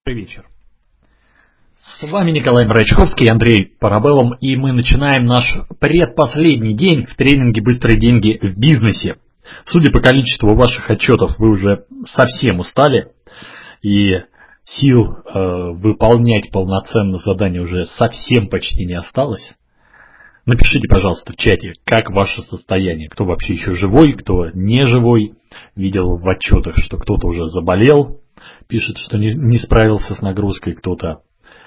Добрый вечер. С вами Николай Мрачковский и Андрей Парабеллум, и мы начинаем наш предпоследний день в тренинге «Быстрые деньги в бизнесе». Судя по количеству ваших отчетов, вы уже совсем устали, и сил выполнять полноценно задание уже совсем почти не осталось. Напишите, пожалуйста, в чате, как ваше состояние, кто вообще еще живой, кто не живой. Видел в отчетах, что кто-то уже заболел, пишет, что не справился с нагрузкой, кто-то,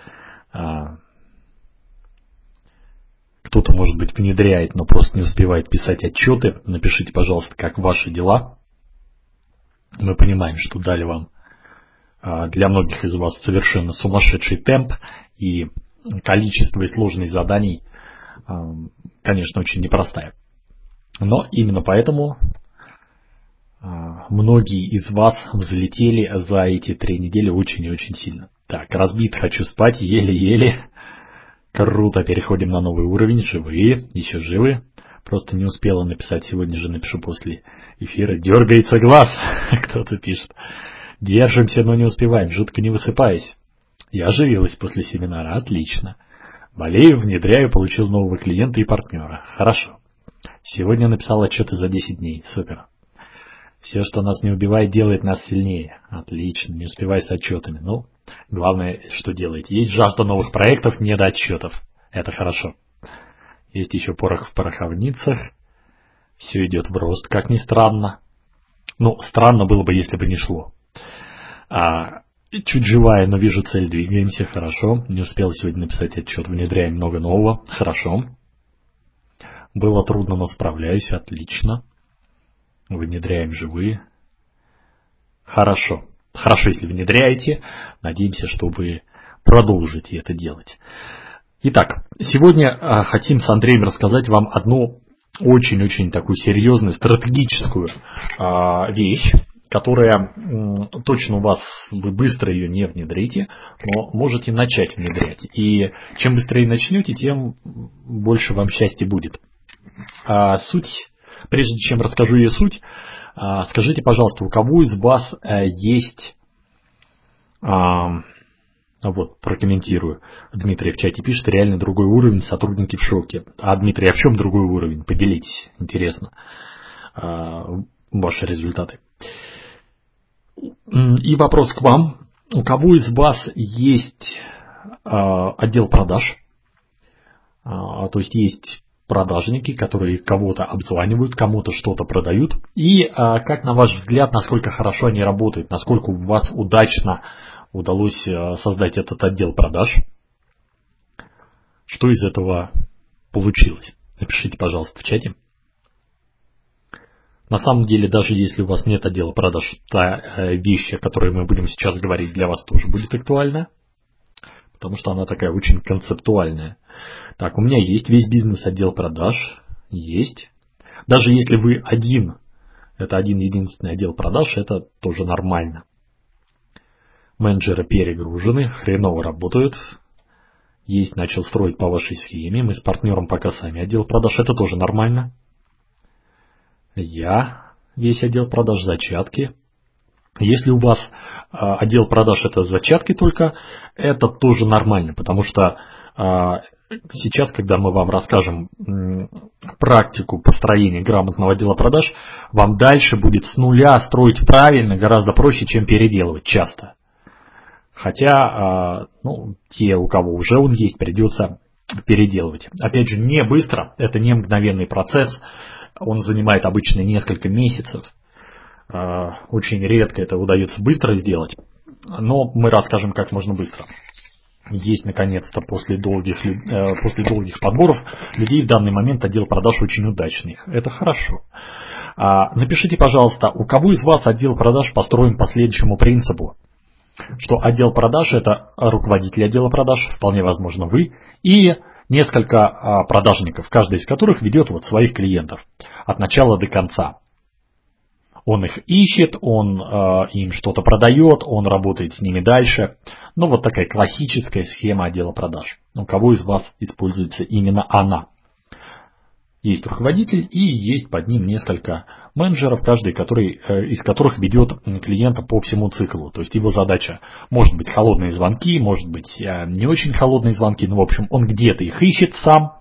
может быть, внедряет, но просто не успевает писать отчеты. Напишите, пожалуйста, как ваши дела. Мы понимаем, что дали вам для многих из вас совершенно сумасшедший темп, и количество и сложность заданий, конечно, очень непростая. Но именно поэтому многие из вас взлетели за эти 3 недели очень и очень сильно. Так, разбит, хочу спать, еле-еле. Круто, переходим на новый уровень. Живые, еще живы. Просто не успела написать, сегодня же напишу после эфира. Дергается глаз, кто-то пишет. Держимся, но не успеваем, жутко не высыпаясь. Я оживилась после семинара, отлично. Болею, внедряю, получил нового клиента и партнера. Хорошо. Сегодня написал отчеты за 10 дней. Супер. Все, что нас не убивает, делает нас сильнее. Отлично, не успевай с отчетами. Ну, главное, что делаете. Есть жажда новых проектов, не до отчетов. Это хорошо. Есть еще порох в пороховницах. Все идет в рост, как ни странно. Ну, странно было бы, если бы не шло. Чуть живая, но вижу цель, двигаемся, хорошо. Не успел сегодня написать отчет, внедряем много нового, хорошо. Было трудно, но справляюсь, отлично. Внедряем живые. Хорошо. Хорошо, если внедряете. Надеемся, что вы продолжите это делать. Итак, сегодня хотим с Андреем рассказать вам одну очень-очень такую серьезную стратегическую вещь, которая точно у вас, вы быстро ее не внедрите, но можете начать внедрять. И чем быстрее начнете, тем больше вам счастья будет. Прежде чем расскажу ее суть, скажите, пожалуйста, у кого из вас есть... Вот, прокомментирую. Дмитрий в чате пишет, реально другой уровень, сотрудники в шоке. А, Дмитрий, а в чем другой уровень? Поделитесь, интересно, ваши результаты. И вопрос к вам. У кого из вас есть отдел продаж? То есть есть продажники, которые кого-то обзванивают, кому-то что-то продают. И как, на ваш взгляд, насколько хорошо они работают, насколько у вас удачно удалось создать этот отдел продаж? Что из этого получилось? Напишите, пожалуйста, в чате. На самом деле, даже если у вас нет отдела продаж, та вещь, о которой мы будем сейчас говорить, для вас тоже будет актуальна, потому что она такая очень концептуальная. Так, у меня есть весь бизнес-отдел продаж. Есть. Даже если вы это один-единственный отдел продаж, это тоже нормально. Менеджеры перегружены, хреново работают. Есть, начал строить по вашей схеме. Мы с партнером пока сами отдел продаж, это тоже нормально. Весь отдел продаж, зачатки. Если у вас отдел продаж это зачатки только, это тоже нормально, потому что сейчас, когда мы вам расскажем практику построения грамотного отдела продаж, вам дальше будет с нуля строить правильно гораздо проще, чем переделывать часто. Хотя, те, у кого уже он есть, придется переделывать. Опять же, не быстро, это не мгновенный процесс, он занимает обычно несколько месяцев. Очень редко это удается быстро сделать, но мы расскажем, как можно быстро. Есть, наконец-то, после долгих подборов людей в данный момент отдел продаж очень удачный. Это хорошо. Напишите, пожалуйста, у кого из вас отдел продаж построен по следующему принципу, что отдел продаж это руководитель отдела продаж, вполне возможно вы, и несколько продажников, каждый из которых ведет своих клиентов от начала до конца. Он их ищет, он им что-то продает, он работает с ними дальше. Вот такая классическая схема отдела продаж. У кого из вас используется именно она? Есть руководитель и есть под ним несколько менеджеров, каждый из которых ведет клиента по всему циклу. То есть его задача может быть холодные звонки, может быть не очень холодные звонки, но в общем он где-то их ищет сам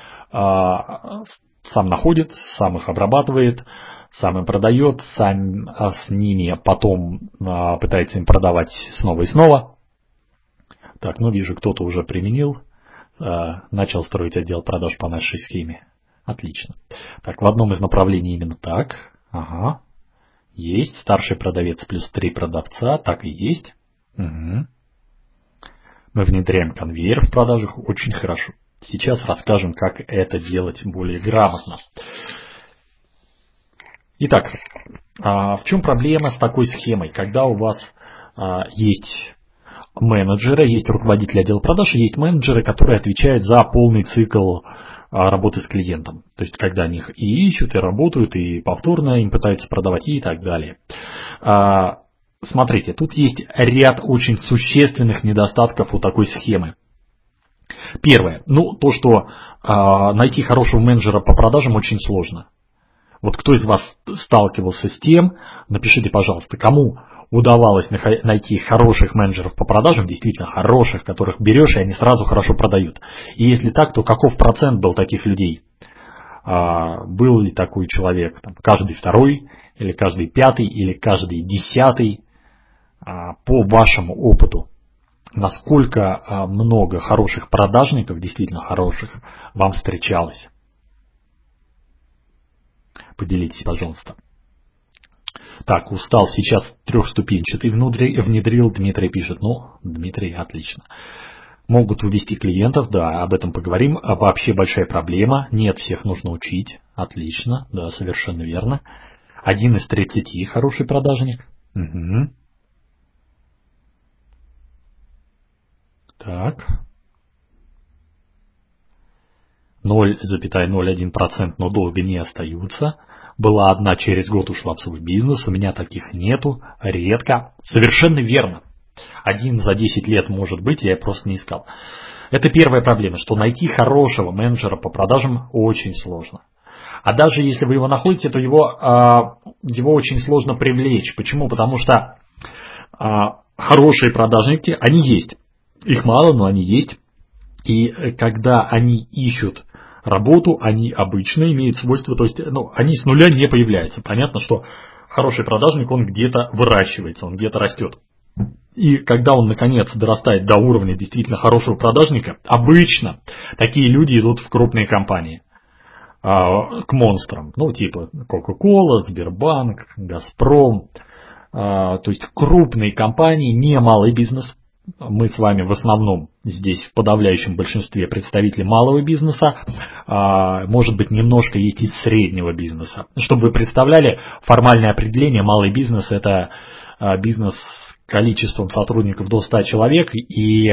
находит, сам их обрабатывает, сам им продает, сам с ними потом пытается им продавать снова и снова. Так, вижу, кто-то уже применил, начал строить отдел продаж по нашей схеме. Отлично. Так, в одном из направлений именно так. Ага. Есть. Старший продавец плюс 3 продавца. Так и есть. Угу. Мы внедряем конвейер в продажах. Очень хорошо. Сейчас расскажем, как это делать более грамотно. Итак, в чем проблема с такой схемой? Когда у вас есть менеджеры, есть руководители отдела продаж, и есть менеджеры, которые отвечают за полный цикл работы с клиентом. То есть, когда они их и ищут, и работают, и повторно им пытаются продавать, и так далее. Смотрите, тут есть ряд очень существенных недостатков у такой схемы. Первое. То, что найти хорошего менеджера по продажам очень сложно. Вот кто из вас сталкивался с тем, напишите, пожалуйста, кому удавалось найти хороших менеджеров по продажам, действительно хороших, которых берешь, и они сразу хорошо продают. И если так, то каков процент был таких людей? Был ли такой человек каждый второй, или каждый пятый, или каждый десятый? По вашему опыту, насколько много хороших продажников, действительно хороших, вам встречалось? Поделитесь, пожалуйста. Так, устал сейчас трехступенчатый внедрил, Дмитрий пишет. Дмитрий, отлично. Могут увести клиентов, да, об этом поговорим. Вообще большая проблема. Нет, всех нужно учить. Отлично, да, совершенно верно. 1 из 30 хороший продажник. Угу. Так. 0,01%, но долго не остаются. Была одна, через год ушла в свой бизнес. У меня таких нету. Редко. Совершенно верно. 1 за 10 лет может быть, я просто не искал. Это первая проблема, что найти хорошего менеджера по продажам очень сложно. А даже если вы его находите, то его очень сложно привлечь. Почему? Потому что хорошие продажники, они есть. Их мало, но они есть. И когда они ищут работу, они обычно имеют свойство, то есть они с нуля не появляются. Понятно, что хороший продажник, он где-то выращивается, он где-то растет. И когда он наконец дорастает до уровня действительно хорошего продажника, обычно такие люди идут в крупные компании, к монстрам, типа Coca-Cola, Сбербанк, Газпром, то есть крупные компании, не малый бизнес. Мы с вами в основном здесь в подавляющем большинстве представители малого бизнеса, может быть немножко есть из среднего бизнеса. Чтобы вы представляли, формальное определение малый бизнес — это бизнес с количеством сотрудников до 100 человек и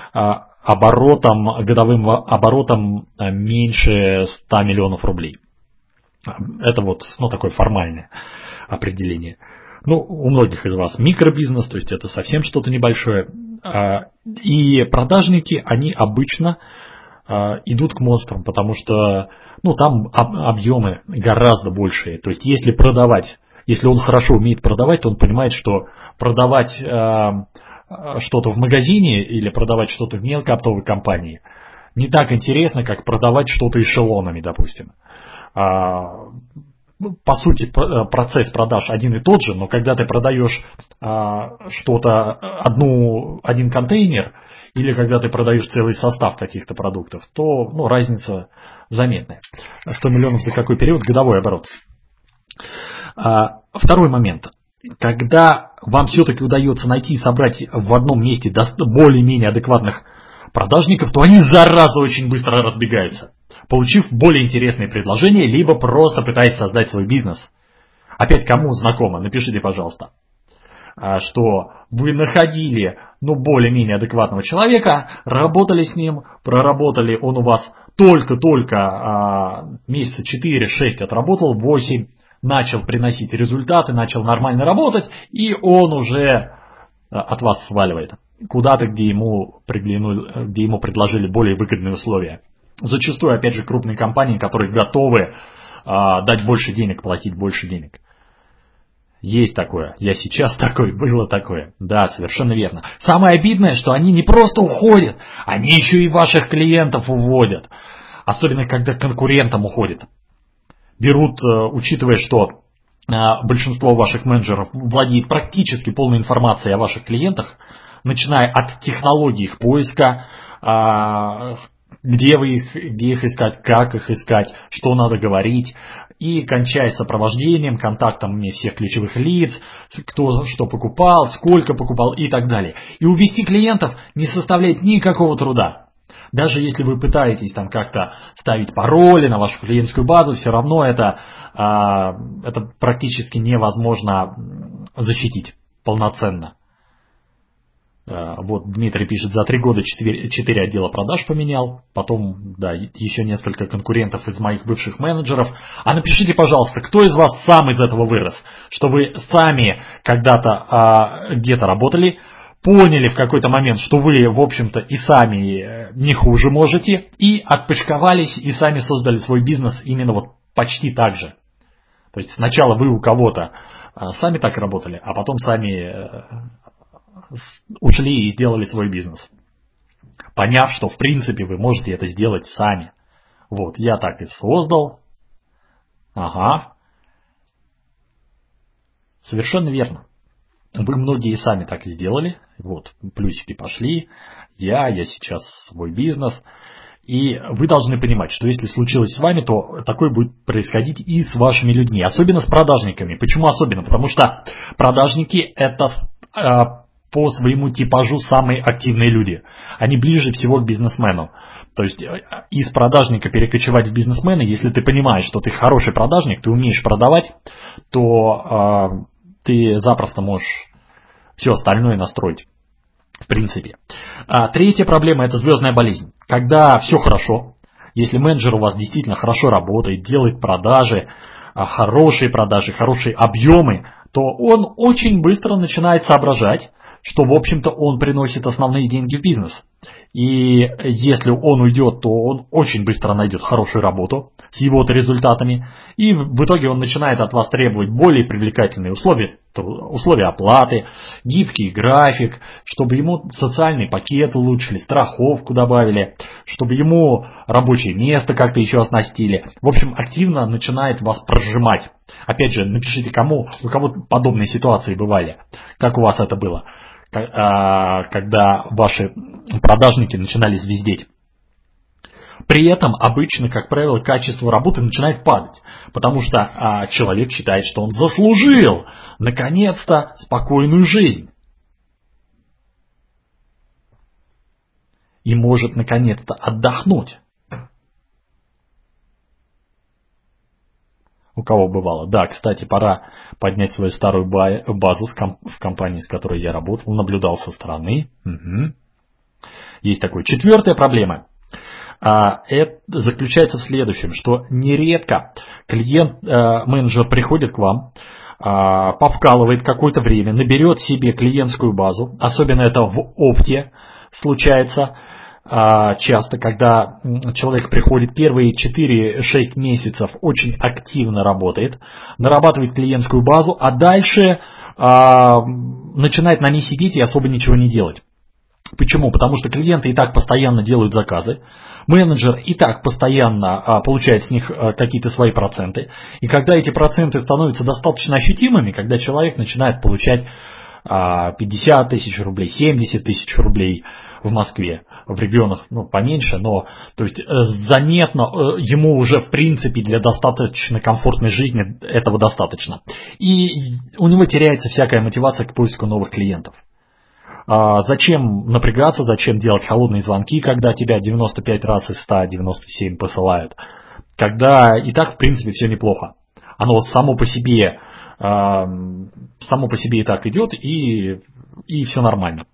годовым оборотом меньше 100 миллионов рублей. Это такое формальное определение. У многих из вас микробизнес, то есть это совсем что-то небольшое. И продажники, они обычно идут к монстрам, потому что там объемы гораздо большие. То есть если он хорошо умеет продавать, то он понимает, что продавать что-то в магазине или продавать что-то в мелкооптовой компании не так интересно, как продавать что-то эшелонами, допустим. По сути, процесс продаж один и тот же, но когда ты продаешь что-то, один контейнер, или когда ты продаешь целый состав каких-то продуктов, то разница заметная. 100 миллионов за какой период? Годовой оборот. Второй момент. Когда вам все-таки удается найти и собрать в одном месте более-менее адекватных продажников, то они зараза очень быстро разбегаются, получив более интересные предложения, либо просто пытаясь создать свой бизнес. Опять кому знакомо, напишите, пожалуйста, что вы находили более-менее адекватного человека, работали с ним, проработали, он у вас только месяца 4-6 отработал, 8, начал приносить результаты, начал нормально работать, и он уже от вас сваливает куда-то, где ему предложили более выгодные условия. Зачастую, опять же, крупные компании, которые готовы дать больше денег, платить больше денег. Есть такое. Я сейчас такой, было такое. Да, совершенно верно. Самое обидное, что они не просто уходят, они еще и ваших клиентов уводят. Особенно, когда конкурентам уходят. Берут, учитывая, что большинство ваших менеджеров владеет практически полной информацией о ваших клиентах, начиная от технологий их поиска, где их искать, как их искать, что надо говорить, и кончая сопровождением, контактами всех ключевых лиц, кто что покупал, сколько покупал и так далее. И увести клиентов не составляет никакого труда. Даже если вы пытаетесь там как-то ставить пароли на вашу клиентскую базу, все равно это практически невозможно защитить полноценно. Вот Дмитрий пишет, за 3 года 4 отдела продаж поменял, потом, да, еще несколько конкурентов из моих бывших менеджеров. А напишите, пожалуйста, кто из вас сам из этого вырос, что вы сами когда-то где-то работали, поняли в какой-то момент, что вы, в общем-то, и сами не хуже можете, и отпочковались, и сами создали свой бизнес именно вот почти так же. То есть сначала вы у кого-то сами так работали, а потом сами ушли и сделали свой бизнес, поняв, что в принципе вы можете это сделать сами. Вот, я так и создал. Ага. Совершенно верно. Вы многие сами так и сделали. Вот, плюсики пошли. Я сейчас свой бизнес. И вы должны понимать, что если случилось с вами, то такое будет происходить и с вашими людьми. Особенно с продажниками. Почему особенно? Потому что продажники это по своему типажу самые активные люди. Они ближе всего к бизнесмену. То есть из продажника перекочевать в бизнесмена, если ты понимаешь, что ты хороший продажник, ты умеешь продавать, то ты запросто можешь все остальное настроить. В принципе. Третья проблема – это звездная болезнь. Когда все хорошо, если менеджер у вас действительно хорошо работает, делает продажи, хорошие объемы, то он очень быстро начинает соображать, что, в общем-то, он приносит основные деньги в бизнес. И если он уйдет, то он очень быстро найдет хорошую работу с его-то результатами. И в итоге он начинает от вас требовать более привлекательные условия оплаты, гибкий график, чтобы ему социальный пакет улучшили, страховку добавили, чтобы ему рабочее место как-то еще оснастили. В общем, активно начинает вас прожимать. Опять же, напишите, у кого подобные ситуации бывали, как у вас это было, когда ваши продажники начинали звездеть. При этом обычно, как правило, качество работы начинает падать, потому что человек считает, что он заслужил наконец-то спокойную жизнь. И может наконец-то отдохнуть. У кого бывало? Да, кстати, пора поднять свою старую базу в компании, с которой я работал, наблюдал со стороны. Угу. Есть такое. 4-я проблема. Это заключается в следующем, что нередко менеджер приходит к вам, повкалывает какое-то время, наберет себе клиентскую базу, особенно это в опте случается часто, когда человек приходит первые 4-6 месяцев, очень активно работает, нарабатывает клиентскую базу, а дальше начинает на ней сидеть и особо ничего не делать. Почему? Потому что клиенты и так постоянно делают заказы, менеджер и так постоянно получает с них какие-то свои проценты. И когда эти проценты становятся достаточно ощутимыми, когда человек начинает получать 50 тысяч рублей, 70 тысяч рублей в Москве, в регионах поменьше, но то есть заметно ему уже в принципе для достаточно комфортной жизни этого достаточно. И у него теряется всякая мотивация к поиску новых клиентов. Зачем напрягаться, зачем делать холодные звонки, когда тебя 95 раз из 197 посылают, когда и так в принципе все неплохо. Оно само по себе и так идет, и все нормально.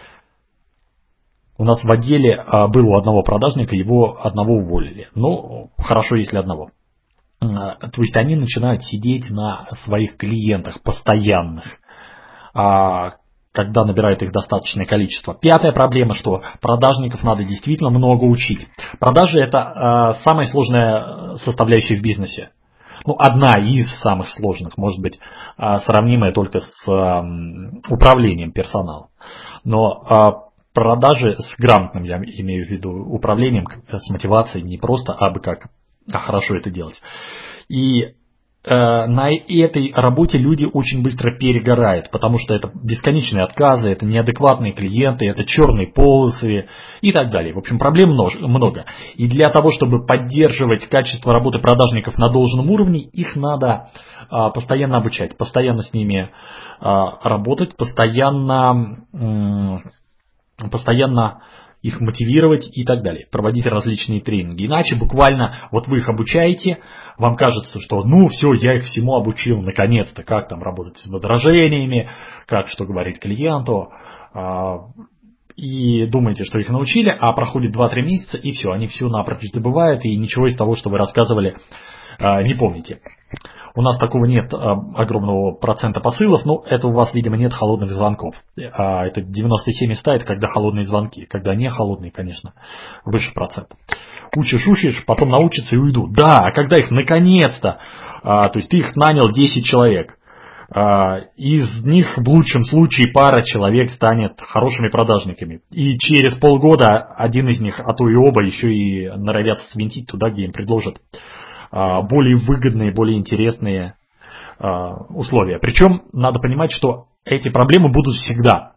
У нас в отделе был у одного продажника, его одного уволили. Ну, хорошо, если одного. То есть они начинают сидеть на своих клиентах постоянных. когда набирает их достаточное количество. Пятая проблема, что продажников надо действительно много учить. Продажи – это самая сложная составляющая в бизнесе. Ну, одна из самых сложных, может быть, сравнимая только с управлением персоналом. Но продажи с грамотным, я имею в виду, управлением, с мотивацией, не просто абы как, а хорошо это делать. И на этой работе люди очень быстро перегорают, потому что это бесконечные отказы, это неадекватные клиенты, это черные полосы и так далее. В общем, проблем много. И для того, чтобы поддерживать качество работы продажников на должном уровне, их надо постоянно обучать, постоянно с ними работать, постоянно их мотивировать и так далее, проводить различные тренинги. Иначе буквально вот вы их обучаете, вам кажется, что ну все, я их всему обучил, наконец-то, как там работать с возражениями, как что говорить клиенту, и думаете, что их научили, а проходит 2-3 месяца и все, они все напрочь забывают и ничего из того, что вы рассказывали, не помните. У нас такого нет огромного процента посылов, но это у вас, видимо, нет холодных звонков. Это 97 100, это когда холодные звонки. Когда не холодные, конечно, выше процент. Учишь, потом научатся и уйдут. Да, а когда их наконец-то, то есть ты их нанял 10 человек, из них в лучшем случае пара человек станет хорошими продажниками. И через полгода один из них, а то и оба, еще и норовят свинтить туда, где им предложат более выгодные, более интересные условия. Причем надо понимать, что эти проблемы будут всегда.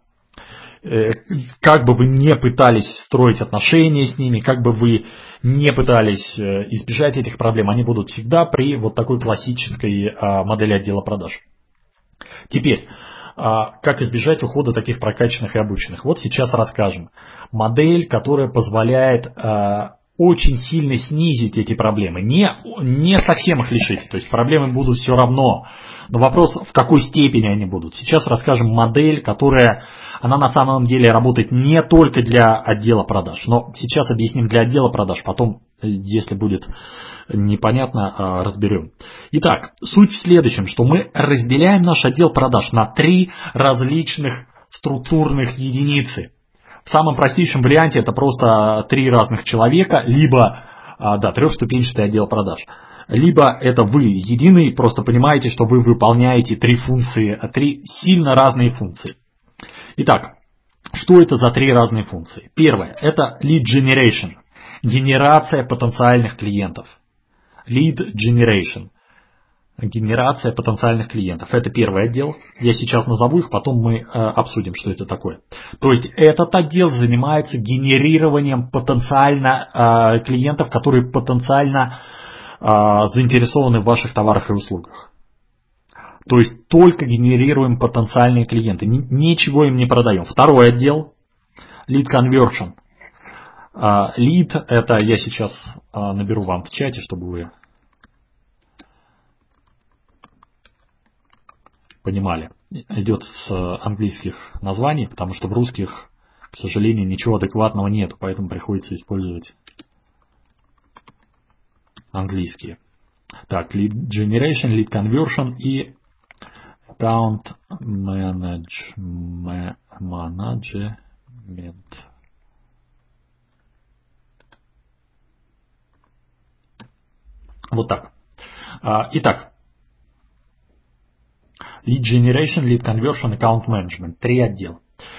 Как бы вы не пытались строить отношения с ними, как бы вы не пытались избежать этих проблем, они будут всегда при вот такой классической модели отдела продаж. Теперь, как избежать ухода таких прокачанных и обученных? Вот сейчас расскажем. Модель, которая позволяет очень сильно снизить эти проблемы, не совсем их лишить, то есть проблемы будут все равно, но вопрос, в какой степени они будут. Сейчас расскажем модель, которая, она на самом деле работает не только для отдела продаж, но сейчас объясним для отдела продаж, потом, если будет непонятно, разберем. Итак, суть в следующем, что мы разделяем наш отдел продаж на 3 различных структурных единицы. В самом простейшем варианте это просто 3 разных человека, либо 3-ступенчатый отдел продаж. Либо это вы единый, просто понимаете, что вы выполняете 3 функции, 3 сильно разные функции. Итак, что это за 3 разные функции? Первое, это lead generation, генерация потенциальных клиентов. Lead generation. Генерация потенциальных клиентов. Это первый отдел. Я сейчас назову их, потом мы обсудим, что это такое. То есть этот отдел занимается генерированием потенциально клиентов, которые потенциально заинтересованы в ваших товарах и услугах. То есть только генерируем потенциальные клиенты. Ничего им не продаем. Второй отдел. Lead conversion. Lead, это я сейчас наберу вам в чате, чтобы вы понимали. Идет с английских названий, потому что в русских, к сожалению, ничего адекватного нет, поэтому приходится использовать английские. Так, lead generation, lead conversion и account management. Вот так. Итак, lead generation, lead conversion, account management. 3 отдела.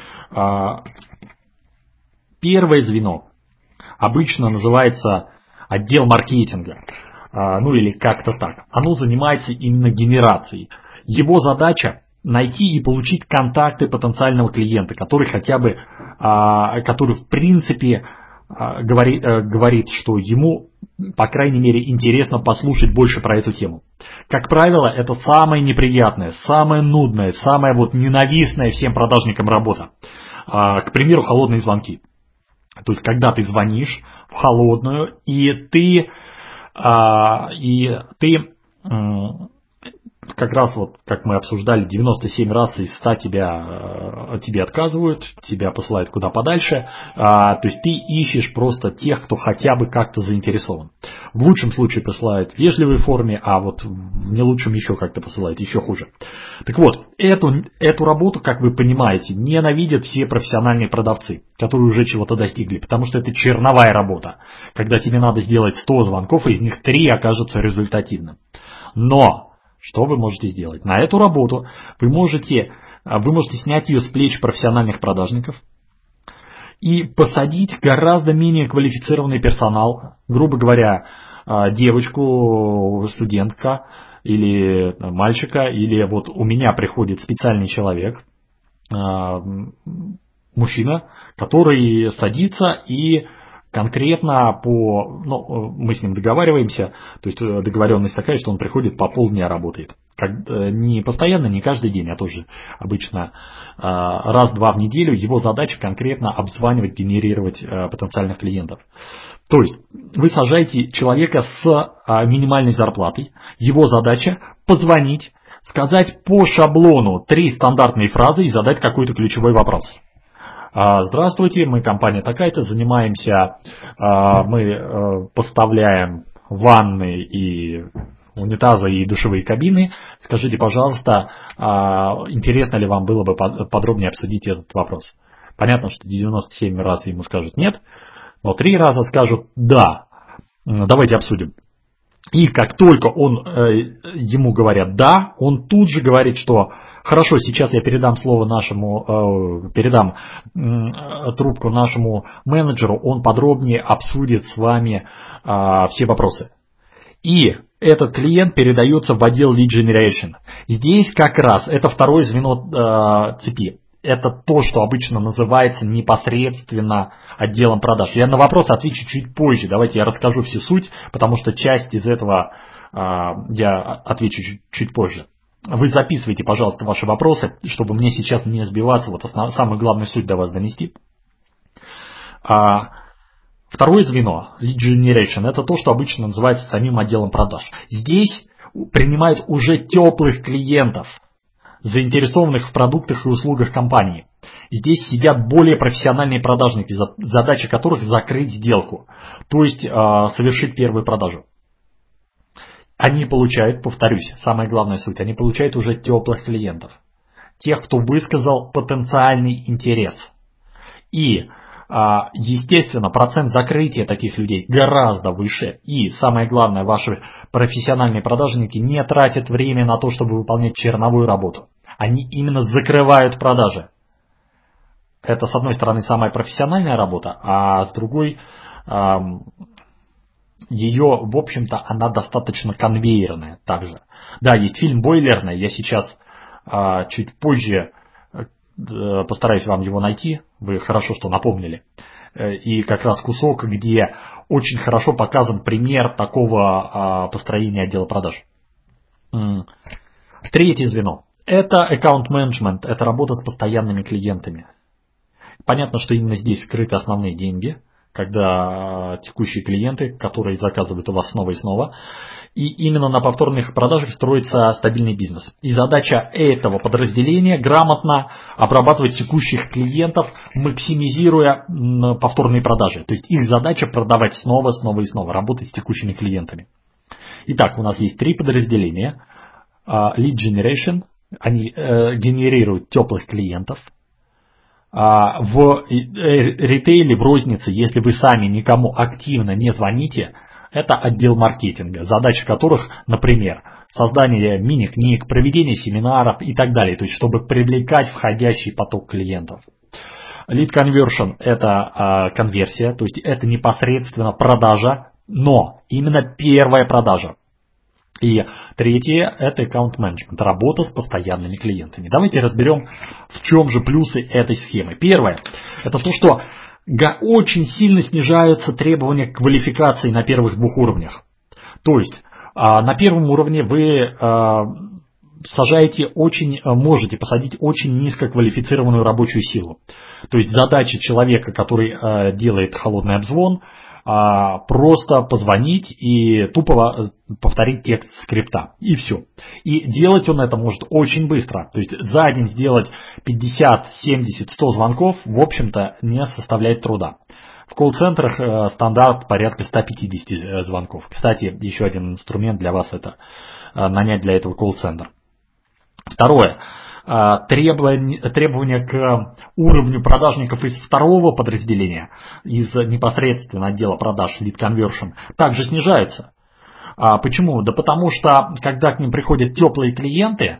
Первое звено обычно называется отдел маркетинга. Ну или как-то так. Оно занимается именно генерацией. Его задача найти и получить контакты потенциального клиента, который хотя бы, который в принципе говорит, что ему, по крайней мере, интересно послушать больше про эту тему. Как правило, это самая неприятная, самая нудная, самая ненавистная всем продажникам работа. К примеру, холодные звонки. То есть, когда ты звонишь в холодную, и ты как раз как мы обсуждали, 97 раз из 100 тебе отказывают, тебя посылают куда подальше. То есть ты ищешь просто тех, кто хотя бы как-то заинтересован. В лучшем случае посылают в вежливой форме, а вот в не лучшем еще как-то посылают, еще хуже. Так вот, эту работу, как вы понимаете, ненавидят все профессиональные продавцы, которые уже чего-то достигли, потому что это черновая работа, когда тебе надо сделать 100 звонков, и из них 3 окажутся результативным. Но что вы можете сделать? На эту работу вы можете снять ее с плеч профессиональных продажников и посадить гораздо менее квалифицированный персонал, грубо говоря, девочку, студентка или мальчика, или вот у меня приходит специальный человек, мужчина, который садится и конкретно мы с ним договариваемся, то есть договоренность такая, что он приходит по полдня работает. Не постоянно, не каждый день, а тоже обычно раз-два в неделю. Его задача конкретно обзванивать, генерировать потенциальных клиентов. То есть вы сажаете человека с минимальной зарплатой, его задача позвонить, сказать по шаблону 3 стандартные фразы и задать какой-то ключевой вопрос. Здравствуйте, мы компания такая-то, занимаемся, мы поставляем ванны и унитазы и душевые кабины. Скажите, пожалуйста, интересно ли вам было бы подробнее обсудить этот вопрос? Понятно, что 97 раз ему скажут нет, но 3 раза скажут да, давайте обсудим. И как только ему говорят «да», он тут же говорит, что «хорошо, сейчас я передам трубку нашему менеджеру, он подробнее обсудит с вами все вопросы». И этот клиент передается в отдел Lead Generation. Здесь как раз это второе звено цепи. Это то, что обычно называется непосредственно отделом продаж. Я на вопрос отвечу чуть позже. Давайте я расскажу всю суть, потому что часть из этого я отвечу чуть позже. Вы записывайте, пожалуйста, ваши вопросы, чтобы мне сейчас не сбиваться, вот самую главную суть до вас донести. Второе звено, Lead Generation, это то, что обычно называется самим отделом продаж. Здесь принимают уже теплых клиентов, заинтересованных в продуктах и услугах компании. Здесь сидят более профессиональные продажники, задача которых закрыть сделку, то есть совершить первую продажу. Они получают, повторюсь, самая главная суть, они получают уже теплых клиентов, тех, кто высказал потенциальный интерес. И, естественно, процент закрытия таких людей гораздо выше. И, самое главное, ваши профессиональные продажники не тратят время на то, чтобы выполнять черновую работу. Они именно закрывают продажи. Это, с одной стороны, самая профессиональная работа, а с другой, ее, в общем-то, она достаточно конвейерная также. Да, есть фильм «Бойлерная», я сейчас чуть позже постараюсь вам его найти, вы хорошо, что напомнили. И как раз кусок, где очень хорошо показан пример такого построения отдела продаж. Третье звено. Это аккаунт менеджмент, это работа с постоянными клиентами. Понятно, что именно здесь скрыты основные деньги, когда текущие клиенты, которые заказывают у вас снова и снова. И именно на повторных продажах строится стабильный бизнес. И задача этого подразделения грамотно обрабатывать текущих клиентов, максимизируя повторные продажи. То есть их задача продавать снова, снова и снова, работать с текущими клиентами. Итак, у нас есть 3 подразделения. Lead Generation, они генерируют теплых клиентов. В ритейле, в рознице, если вы сами никому активно не звоните, это отдел маркетинга, задача которых, например, создание мини-книг, проведение семинаров и так далее, то есть чтобы привлекать входящий поток клиентов. Lead Conversion – это конверсия, то есть это непосредственно продажа, но именно первая продажа. И третье – это аккаунт менеджмент, работа с постоянными клиентами. Давайте разберем, в чем же плюсы этой схемы. Первое – это то, что очень сильно снижаются требования к квалификации на первых 2 уровнях. То есть на первом уровне вы можете посадить очень низкоквалифицированную рабочую силу. То есть задача человека, который делает холодный обзвон, просто позвонить и тупо повторить текст скрипта. И все. И делать он это может очень быстро. То есть за день сделать 50, 70, 100 звонков, в общем-то, не составляет труда. В колл-центрах стандарт порядка 150 звонков. Кстати, еще один инструмент для вас — это нанять для этого колл-центр. Второе. Требования к уровню продажников из второго подразделения, из непосредственно отдела продаж Lead Conversion, также снижаются. Почему? Да потому что, когда к ним приходят теплые клиенты,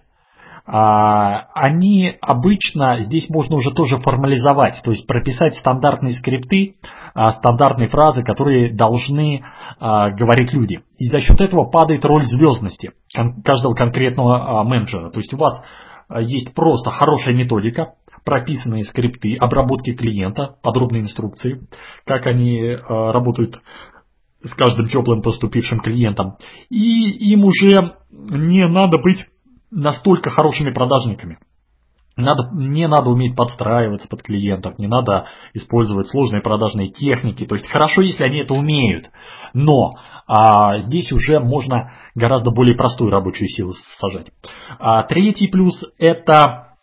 они обычно, здесь можно уже тоже формализовать, то есть прописать стандартные скрипты, стандартные фразы, которые должны говорить люди. И за счет этого падает роль звездности каждого конкретного менеджера. То есть у вас есть просто хорошая методика, прописанные скрипты обработки клиента, подробные инструкции, как они работают с каждым теплым поступившим клиентом. И им уже не надо быть настолько хорошими продажниками. Не надо уметь подстраиваться под клиентов, не надо использовать сложные продажные техники. То есть хорошо, если они это умеют, но здесь уже можно гораздо более простую рабочую силу сажать. Третий плюс – это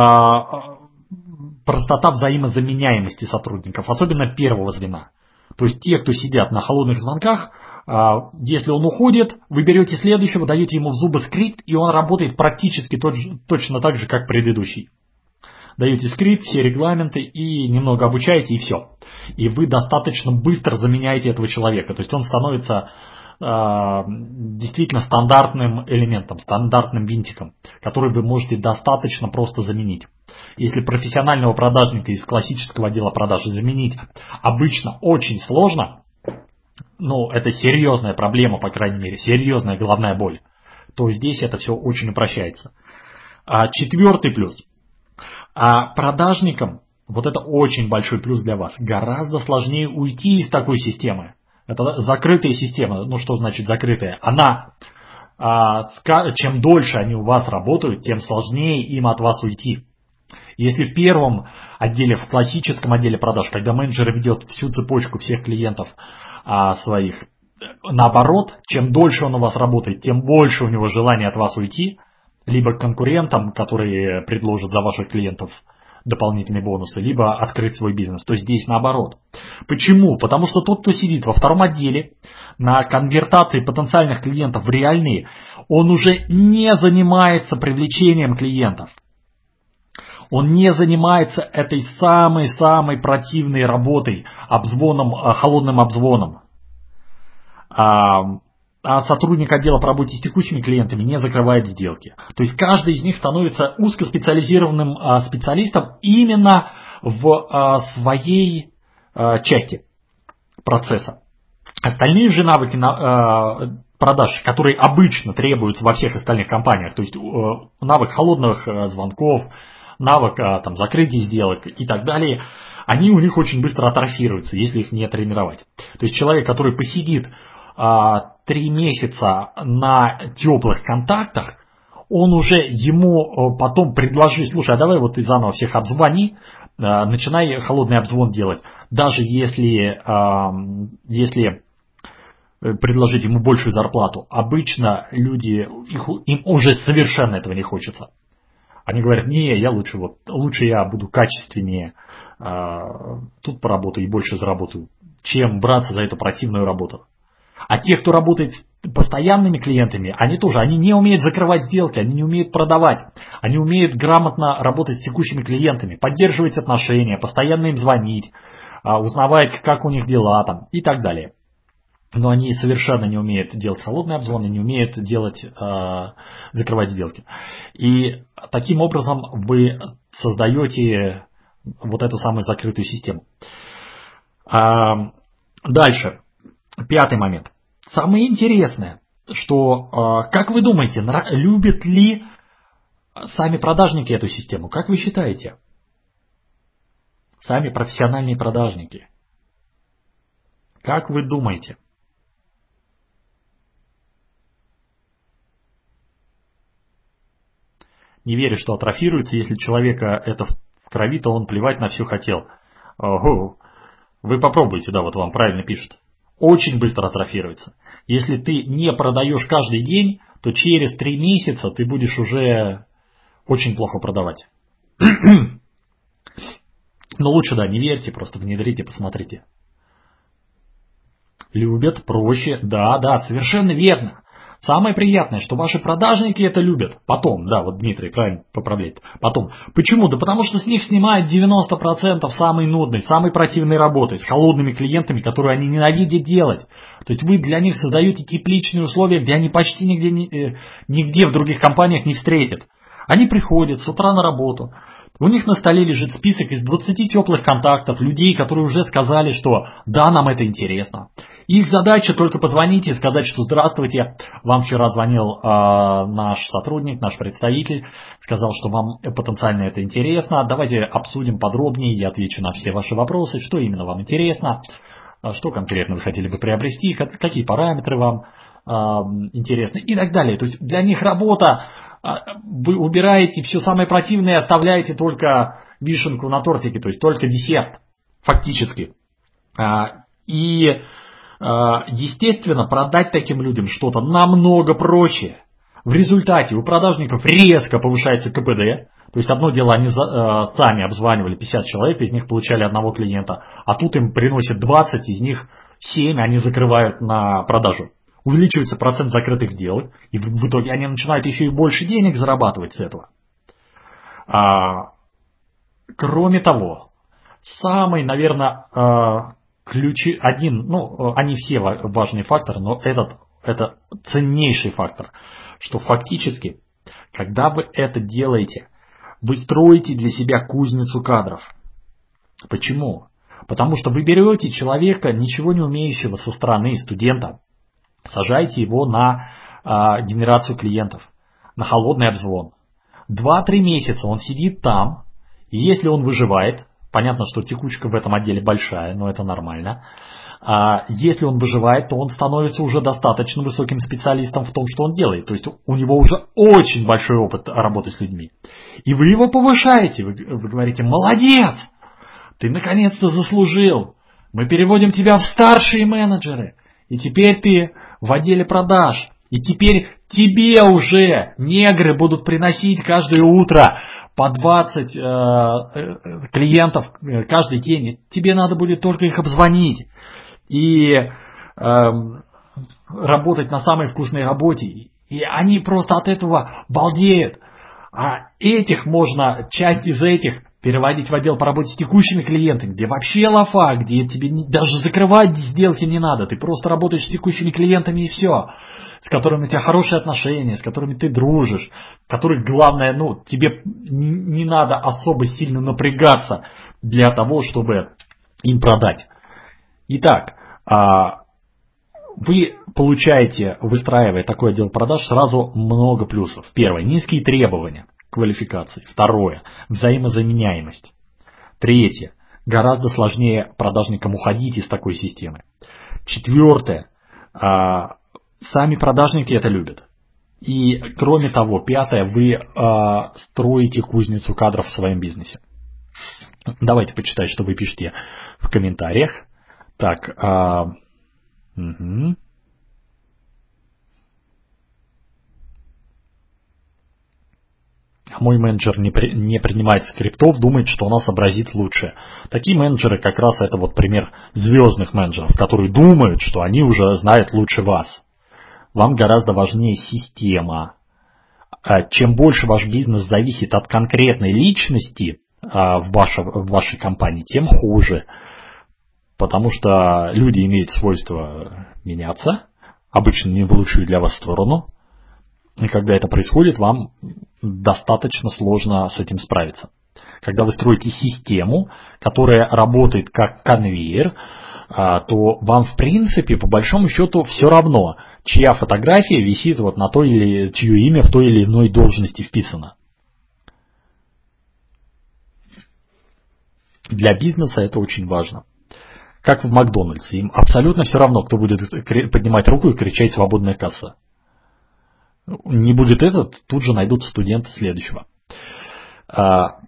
простота взаимозаменяемости сотрудников, особенно первого звена. То есть те, кто сидят на холодных звонках, если он уходит, вы берете следующего, даете ему в зубы скрипт, и он работает практически точно так же, как предыдущий. Даете скрипт, все регламенты и немного обучаете, и все. И вы достаточно быстро заменяете этого человека. То есть он становится действительно стандартным элементом, стандартным винтиком, который вы можете достаточно просто заменить. Если профессионального продажника из классического отдела продаж заменить обычно очень сложно, это серьезная проблема, по крайней мере, серьезная головная боль, то здесь это все очень упрощается. Четвертый плюс. Продажникам, вот это очень большой плюс для вас, гораздо сложнее уйти из такой системы. Это закрытая система. Что значит закрытая? Чем дольше они у вас работают, тем сложнее им от вас уйти. Если в первом отделе, в классическом отделе продаж, когда менеджер ведет всю цепочку всех клиентов своих, наоборот, чем дольше он у вас работает, тем больше у него желания от вас уйти, либо к конкурентам, которые предложат за ваших клиентов дополнительные бонусы, либо открыть свой бизнес. То есть здесь наоборот. Почему? Потому что тот, кто сидит во втором отделе на конвертации потенциальных клиентов в реальные, он уже не занимается привлечением клиентов. Он не занимается этой самой-самой противной работой, обзвоном, холодным обзвоном. А сотрудник отдела по работе с текущими клиентами не закрывает сделки. То есть каждый из них становится узкоспециализированным специалистом именно в своей части процесса. Остальные же навыки продаж, которые обычно требуются во всех остальных компаниях, то есть навык холодных звонков, навык закрытия сделок и так далее, они у них очень быстро атрофируются, если их не тренировать. То есть человек, который посидит 3 месяца на теплых контактах, он уже ему потом предложит: слушай, а давай ты заново всех обзвони, начинай холодный обзвон делать. Даже если предложить ему большую зарплату, обычно люди, им уже совершенно этого не хочется. Они говорят: не, я лучше я буду качественнее тут поработаю и больше заработаю, чем браться за эту противную работу. А те, кто работает с постоянными клиентами, они не умеют закрывать сделки, они не умеют продавать, они умеют грамотно работать с текущими клиентами, поддерживать отношения, постоянно им звонить, узнавать, как у них дела и так далее. Но они совершенно не умеют делать холодные обзвоны, не умеют закрывать сделки. И таким образом вы создаете эту самую закрытую систему. Дальше. 5-й момент. Самое интересное, что, как вы думаете, любят ли сами продажники эту систему? Как вы считаете? Сами профессиональные продажники. Как вы думаете? Не верю, что атрофируется. Если человека это в крови, то он плевать на все хотел. Вы попробуйте, вам правильно пишут. Очень быстро атрофируется. Если ты не продаешь каждый день, то через 3 месяца ты будешь уже очень плохо продавать. Но лучше, не верьте, просто внедрите, посмотрите. Любят, проще, да, совершенно верно. Самое приятное, что ваши продажники это любят. Потом, да, вот Дмитрий правильно поправляет. Потом. Почему? Да потому что с них снимают 90% самой нудной, самой противной работы, с холодными клиентами, которые они ненавидят делать. То есть вы для них создаете тепличные условия, где они почти нигде в других компаниях не встретят. Они приходят с утра на работу. У них на столе лежит список из 20 теплых контактов, людей, которые уже сказали, что да, нам это интересно. Их задача только позвонить и сказать, что здравствуйте, вам вчера звонил наш сотрудник, наш представитель, сказал, что вам потенциально это интересно, давайте обсудим подробнее, я отвечу на все ваши вопросы, что именно вам интересно, что конкретно вы хотели бы приобрести, какие параметры вам интересны и так далее. То есть для них работа, вы убираете все самое противное и оставляете только вишенку на тортике, то есть только десерт, фактически. И естественно, продать таким людям что-то намного проще. В результате у продажников резко повышается КПД. То есть одно дело, они сами обзванивали 50 человек, из них получали одного клиента, а тут им приносят 20, из них 7 они закрывают на продажу. Увеличивается процент закрытых сделок, и в итоге они начинают еще и больше денег зарабатывать с этого. Кроме того, самый, наверное, они все важный фактор, но это ценнейший фактор, что фактически, когда вы это делаете, вы строите для себя кузницу кадров. Почему? Потому что вы берете человека, ничего не умеющего со стороны студента, сажаете его на генерацию клиентов, на холодный обзвон. 2-3 месяца он сидит там, и если он выживает, понятно, что текучка в этом отделе большая, но это нормально. Если он выживает, то он становится уже достаточно высоким специалистом в том, что он делает. То есть у него уже очень большой опыт работы с людьми. И вы его повышаете. Вы говорите: молодец, ты наконец-то заслужил. Мы переводим тебя в старшие менеджеры. И теперь ты в отделе продаж. И теперь тебе уже негры будут приносить каждое утро по 20 клиентов каждый день. Тебе надо будет только их обзвонить. И работать на самой вкусной работе. И они просто от этого балдеют. А часть из этих переводить в отдел по работе с текущими клиентами, где вообще лафа, где тебе даже закрывать сделки не надо. Ты просто работаешь с текущими клиентами и все. С которыми у тебя хорошие отношения, с которыми ты дружишь, которых, главное, тебе не надо особо сильно напрягаться для того, чтобы им продать. Итак, вы получаете, выстраивая такой отдел продаж, сразу много плюсов. Первое, низкие требования к квалификации. Второе, взаимозаменяемость. Третье, гораздо сложнее продажникам уходить из такой системы. Четвертое, сами продажники это любят. И кроме того, пятое, вы строите кузницу кадров в своем бизнесе. Давайте почитать, что вы пишете в комментариях. Так, Мой менеджер не принимает скриптов, думает, что он сообразит лучше. Такие менеджеры как раз это вот пример звездных менеджеров, которые думают, что они уже знают лучше вас. Вам гораздо важнее система. Чем больше ваш бизнес зависит от конкретной личности в вашей компании, тем хуже. Потому что люди имеют свойство меняться, обычно не в лучшую для вас сторону. И когда это происходит, вам достаточно сложно с этим справиться. Когда вы строите систему, которая работает как конвейер, то вам в принципе по большому счету все равно, чья фотография висит вот на той или чье имя в той или иной должности вписано. Для бизнеса это очень важно. Как в Макдональдсе. Им абсолютно все равно, кто будет поднимать руку и кричать «свободная касса». Не будет этот, тут же найдут студенты следующего. Так,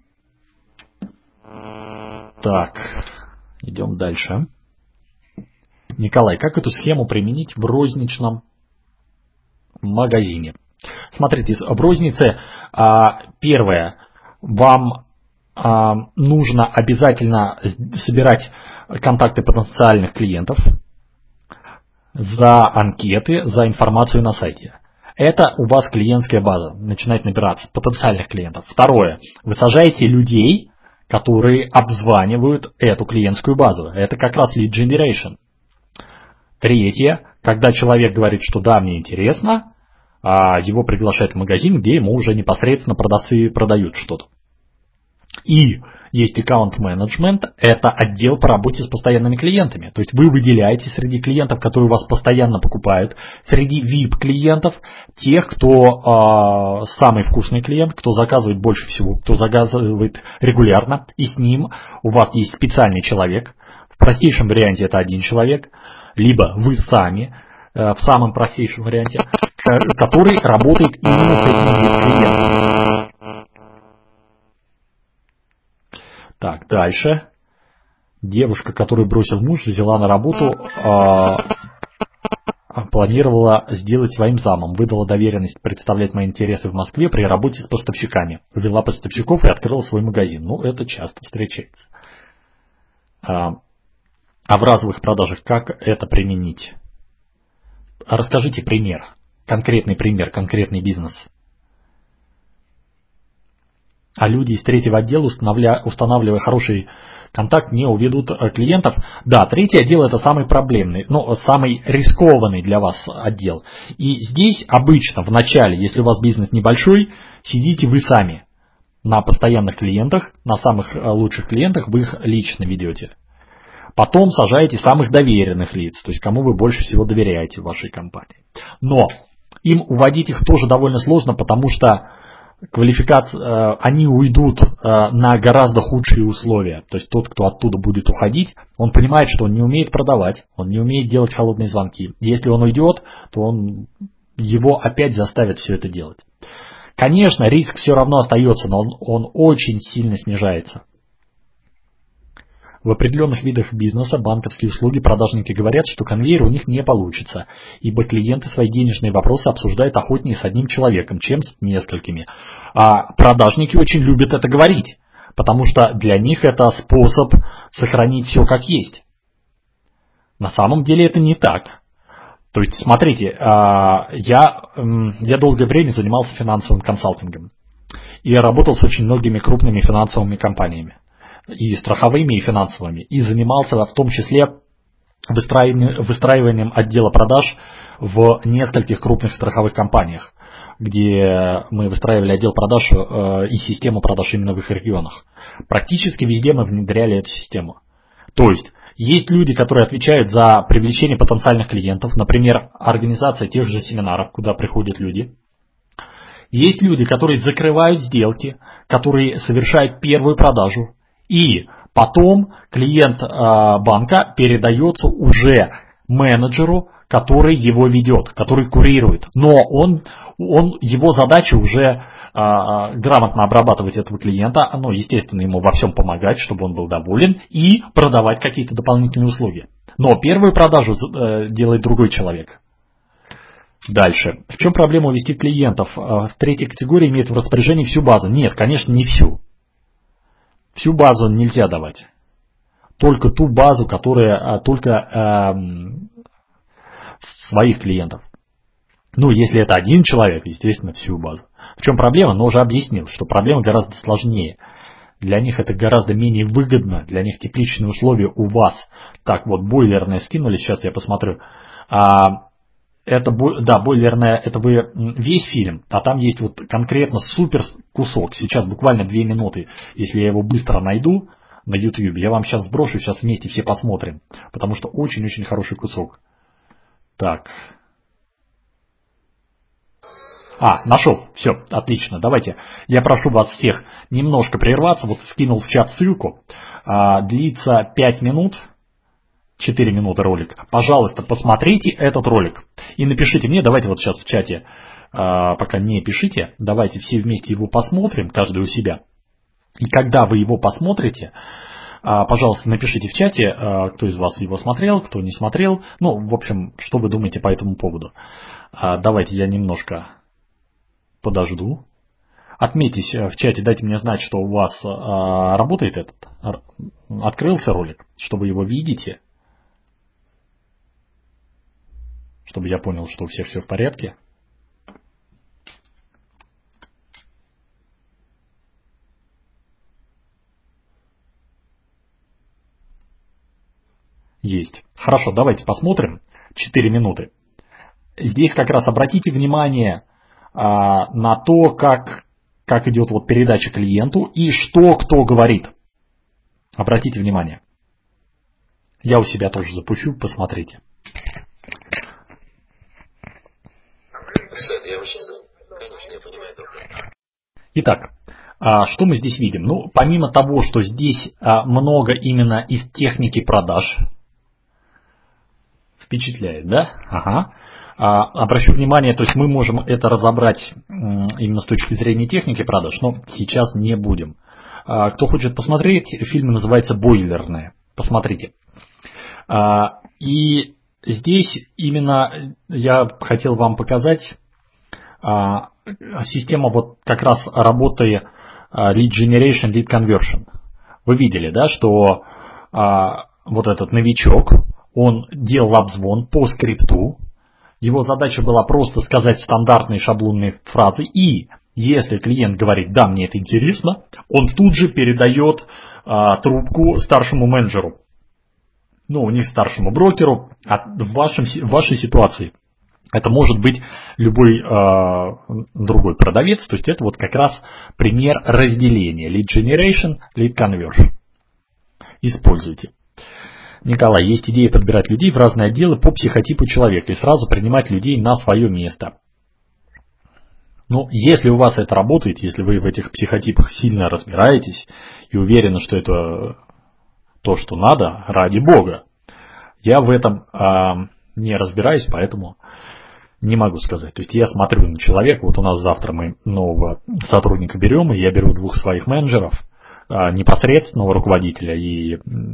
идем дальше. Николай, как эту схему применить в розничном магазине? Смотрите, в рознице первое, вам нужно обязательно собирать контакты потенциальных клиентов. за анкеты, за информацию на сайте. Это у вас клиентская база, начинает набираться, потенциальных клиентов. Второе, вы сажаете людей, которые обзванивают эту клиентскую базу. Это как раз lead generation. Третье, когда человек говорит, что да, мне интересно, его приглашают в магазин, где ему уже непосредственно продавцы продают что-то. И есть аккаунт-менеджмент, это отдел по работе с постоянными клиентами. То есть вы выделяете среди клиентов, которые у вас постоянно покупают, среди VIP-клиентов, тех, кто самый вкусный клиент, кто заказывает больше всего, кто заказывает регулярно, и с ним у вас есть специальный человек. В простейшем варианте это один человек, либо вы сами, в самом простейшем варианте, который работает именно с этим VIP-клиентом. Так, дальше. Девушка, которую бросил муж, взяла на работу, планировала сделать своим замом. Выдала доверенность представлять мои интересы в Москве при работе с поставщиками. Ввела поставщиков и открыла свой магазин. Ну, это часто встречается. А в разовых продажах как это применить? Расскажите пример. Конкретный пример, конкретный бизнес. А люди из третьего отдела, устанавливая хороший контакт, не уведут клиентов. Да, третий отдел это самый проблемный, но самый рискованный для вас отдел. И здесь обычно в начале, если у вас бизнес небольшой, сидите вы сами на постоянных клиентах, на самых лучших клиентах, вы их лично ведете. Потом сажаете самых доверенных лиц, то есть кому вы больше всего доверяете в вашей компании. Но им уводить их тоже довольно сложно, потому что они уйдут на гораздо худшие условия. То есть тот, кто оттуда будет уходить, он понимает, что он не умеет продавать, он не умеет делать холодные звонки. Если он уйдет, то его опять заставят все это делать. Конечно, риск все равно остается, но он очень сильно снижается. В определенных видах бизнеса, банковские услуги, продажники говорят, что конвейер у них не получится, ибо клиенты свои денежные вопросы обсуждают охотнее с одним человеком, чем с несколькими. А продажники очень любят это говорить, потому что для них это способ сохранить все как есть. На самом деле это не так. То есть, смотрите, я долгое время занимался финансовым консалтингом. И я работал с очень многими крупными финансовыми компаниями. И страховыми, и финансовыми. И занимался в том числе выстраиванием отдела продаж в нескольких крупных страховых компаниях, где мы выстраивали отдел продаж и систему продаж именно в их регионах. Практически везде мы внедряли эту систему. То есть люди, которые отвечают за привлечение потенциальных клиентов, например, организация тех же семинаров, куда приходят люди. Есть люди, которые закрывают сделки, которые совершают первую продажу. И потом клиент банка передается уже менеджеру, который его ведет, который курирует. Но его задача уже грамотно обрабатывать этого клиента, естественно, ему во всем помогать, чтобы он был доволен, и продавать какие-то дополнительные услуги. Но первую продажу делает другой человек. Дальше. В чем проблема увести клиентов? В третьей категории имеет в распоряжении всю базу. Нет, конечно, не всю. Всю базу нельзя давать. Только ту базу, которая своих клиентов. Если это один человек, естественно, всю базу. В чем проблема? Но уже объяснил, что проблема гораздо сложнее. Для них это гораздо менее выгодно, для них тепличные условия у вас. Так, вот, бойлерные скинули, сейчас я посмотрю. Бойлерная, это вы весь фильм, а там есть вот конкретно супер кусок. Сейчас буквально 2 минуты, если я его быстро найду на YouTube, я вам сейчас сброшу, сейчас вместе все посмотрим. Потому что очень-очень хороший кусок. Так. Нашел. Все, отлично. Давайте. Я прошу вас всех немножко прерваться. Вот скинул в чат ссылку. Длится 5 минут. 4 минуты ролик. Пожалуйста, посмотрите этот ролик. И напишите мне, давайте вот сейчас в чате, пока не пишите, давайте все вместе его посмотрим, каждый у себя. И когда вы его посмотрите, пожалуйста, напишите в чате, кто из вас его смотрел, кто не смотрел. В общем, что вы думаете по этому поводу. Давайте я немножко подожду. Отметьтесь в чате, дайте мне знать, что у вас работает открылся ролик, что вы его видите. чтобы я понял, что у всех все в порядке. Есть. Хорошо, давайте посмотрим. 4 минуты. Здесь как раз обратите внимание на то, как идет вот передача клиенту и что кто говорит. Обратите внимание. Я у себя тоже запущу, посмотрите. Итак, что мы здесь видим? Ну, помимо того, что здесь много именно из техники продаж, впечатляет, да? Ага. Обращу внимание, то есть мы можем это разобрать именно с точки зрения техники продаж, но сейчас не будем. Кто хочет посмотреть, фильм называется «Бойлерная». Посмотрите. И здесь именно я хотел вам показать систему вот как раз работы lead generation, lead conversion. Вы видели, да, что вот этот новичок, он делал обзвон по скрипту. Его задача была просто сказать стандартные шаблонные фразы. И если клиент говорит, да, мне это интересно, он тут же передает трубку старшему менеджеру. Ну, не старшему брокеру, а в вашей ситуации. Это может быть любой другой продавец. То есть это вот как раз пример разделения. Lead generation, lead conversion. Используйте. Николай, есть идея подбирать людей в разные отделы по психотипу человека и сразу принимать людей на свое место. Ну, если у вас это работает, если вы в этих психотипах сильно разбираетесь и уверены, что это то, что надо, ради бога. Я в этом не разбираюсь, поэтому не могу сказать. То есть я смотрю на человека, вот у нас завтра мы нового сотрудника берем, и я беру 2 своих менеджеров, непосредственного руководителя и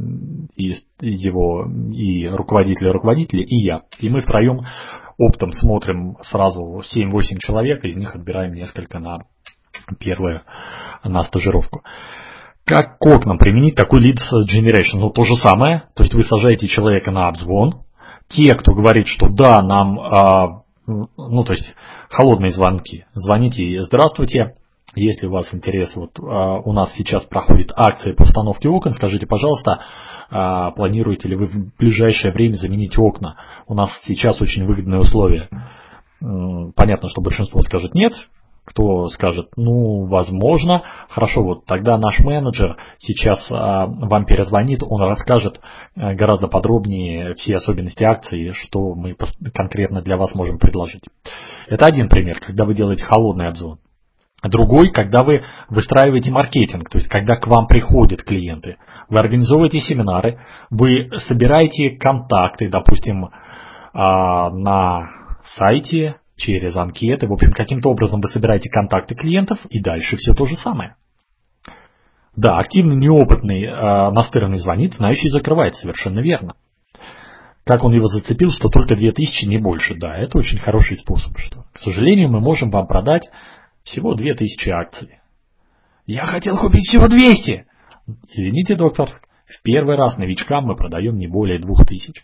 руководителя, и я. И мы втроем оптом смотрим сразу 7-8 человек, из них отбираем несколько на стажировку. Как к окнам применить такой lead generation? Ну, то же самое. То есть вы сажаете человека на обзвон. Те, кто говорит, что да, нам, то есть холодные звонки. Звоните, здравствуйте. Если у вас интерес, вот у нас сейчас проходит акция по установке окон, скажите, пожалуйста, планируете ли вы в ближайшее время заменить окна? У нас сейчас очень выгодные условия. Понятно, что большинство скажет нет. Кто скажет, ну, возможно, хорошо, вот тогда наш менеджер сейчас вам перезвонит, он расскажет гораздо подробнее все особенности акции, что мы конкретно для вас можем предложить. Это один пример, когда вы делаете холодный обзвон. Другой, когда вы выстраиваете маркетинг, то есть когда к вам приходят клиенты, вы организовываете семинары, вы собираете контакты, допустим, на сайте, через анкеты, в общем, каким-то образом вы собираете контакты клиентов, и дальше все то же самое. Да, активный, неопытный, настырный звонит, знающий закрывает, совершенно верно. Как он его зацепил, что только 2000, не больше. Да, это очень хороший способ. Что, к сожалению, мы можем вам продать всего 2000 акций. Я хотел купить всего 200. Извините, доктор, в первый раз новичкам мы продаем не более 2000.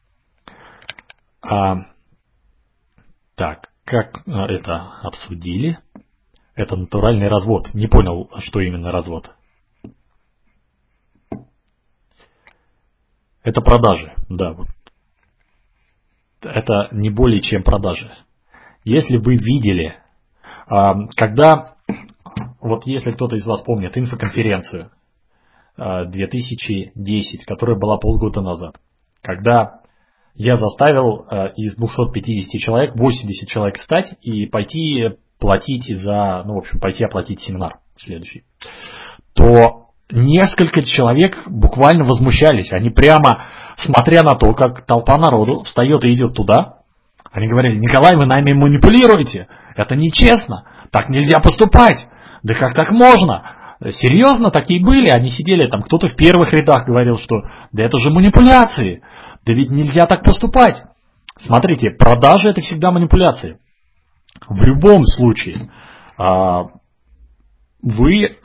Так, как это обсудили? Это натуральный развод. Не понял, что именно развод. Это продажи, да. Вот. Это не более чем продажи. Если вы видели, когда, вот если кто-то из вас помнит инфоконференцию 2010, которая была полгода назад, когда я заставил из 250 человек 80 человек встать и пойти платить пойти оплатить семинар следующий, то несколько человек буквально возмущались. Они прямо, смотря на то, как толпа народу встает и идет туда, они говорили: Николай, вы нами манипулируете, это нечестно, так нельзя поступать, да как так можно? Серьезно, такие были, они сидели там, кто-то в первых рядах говорил, что да это же манипуляции. Да ведь нельзя так поступать. Смотрите, продажи — это всегда манипуляции. В любом случае, вы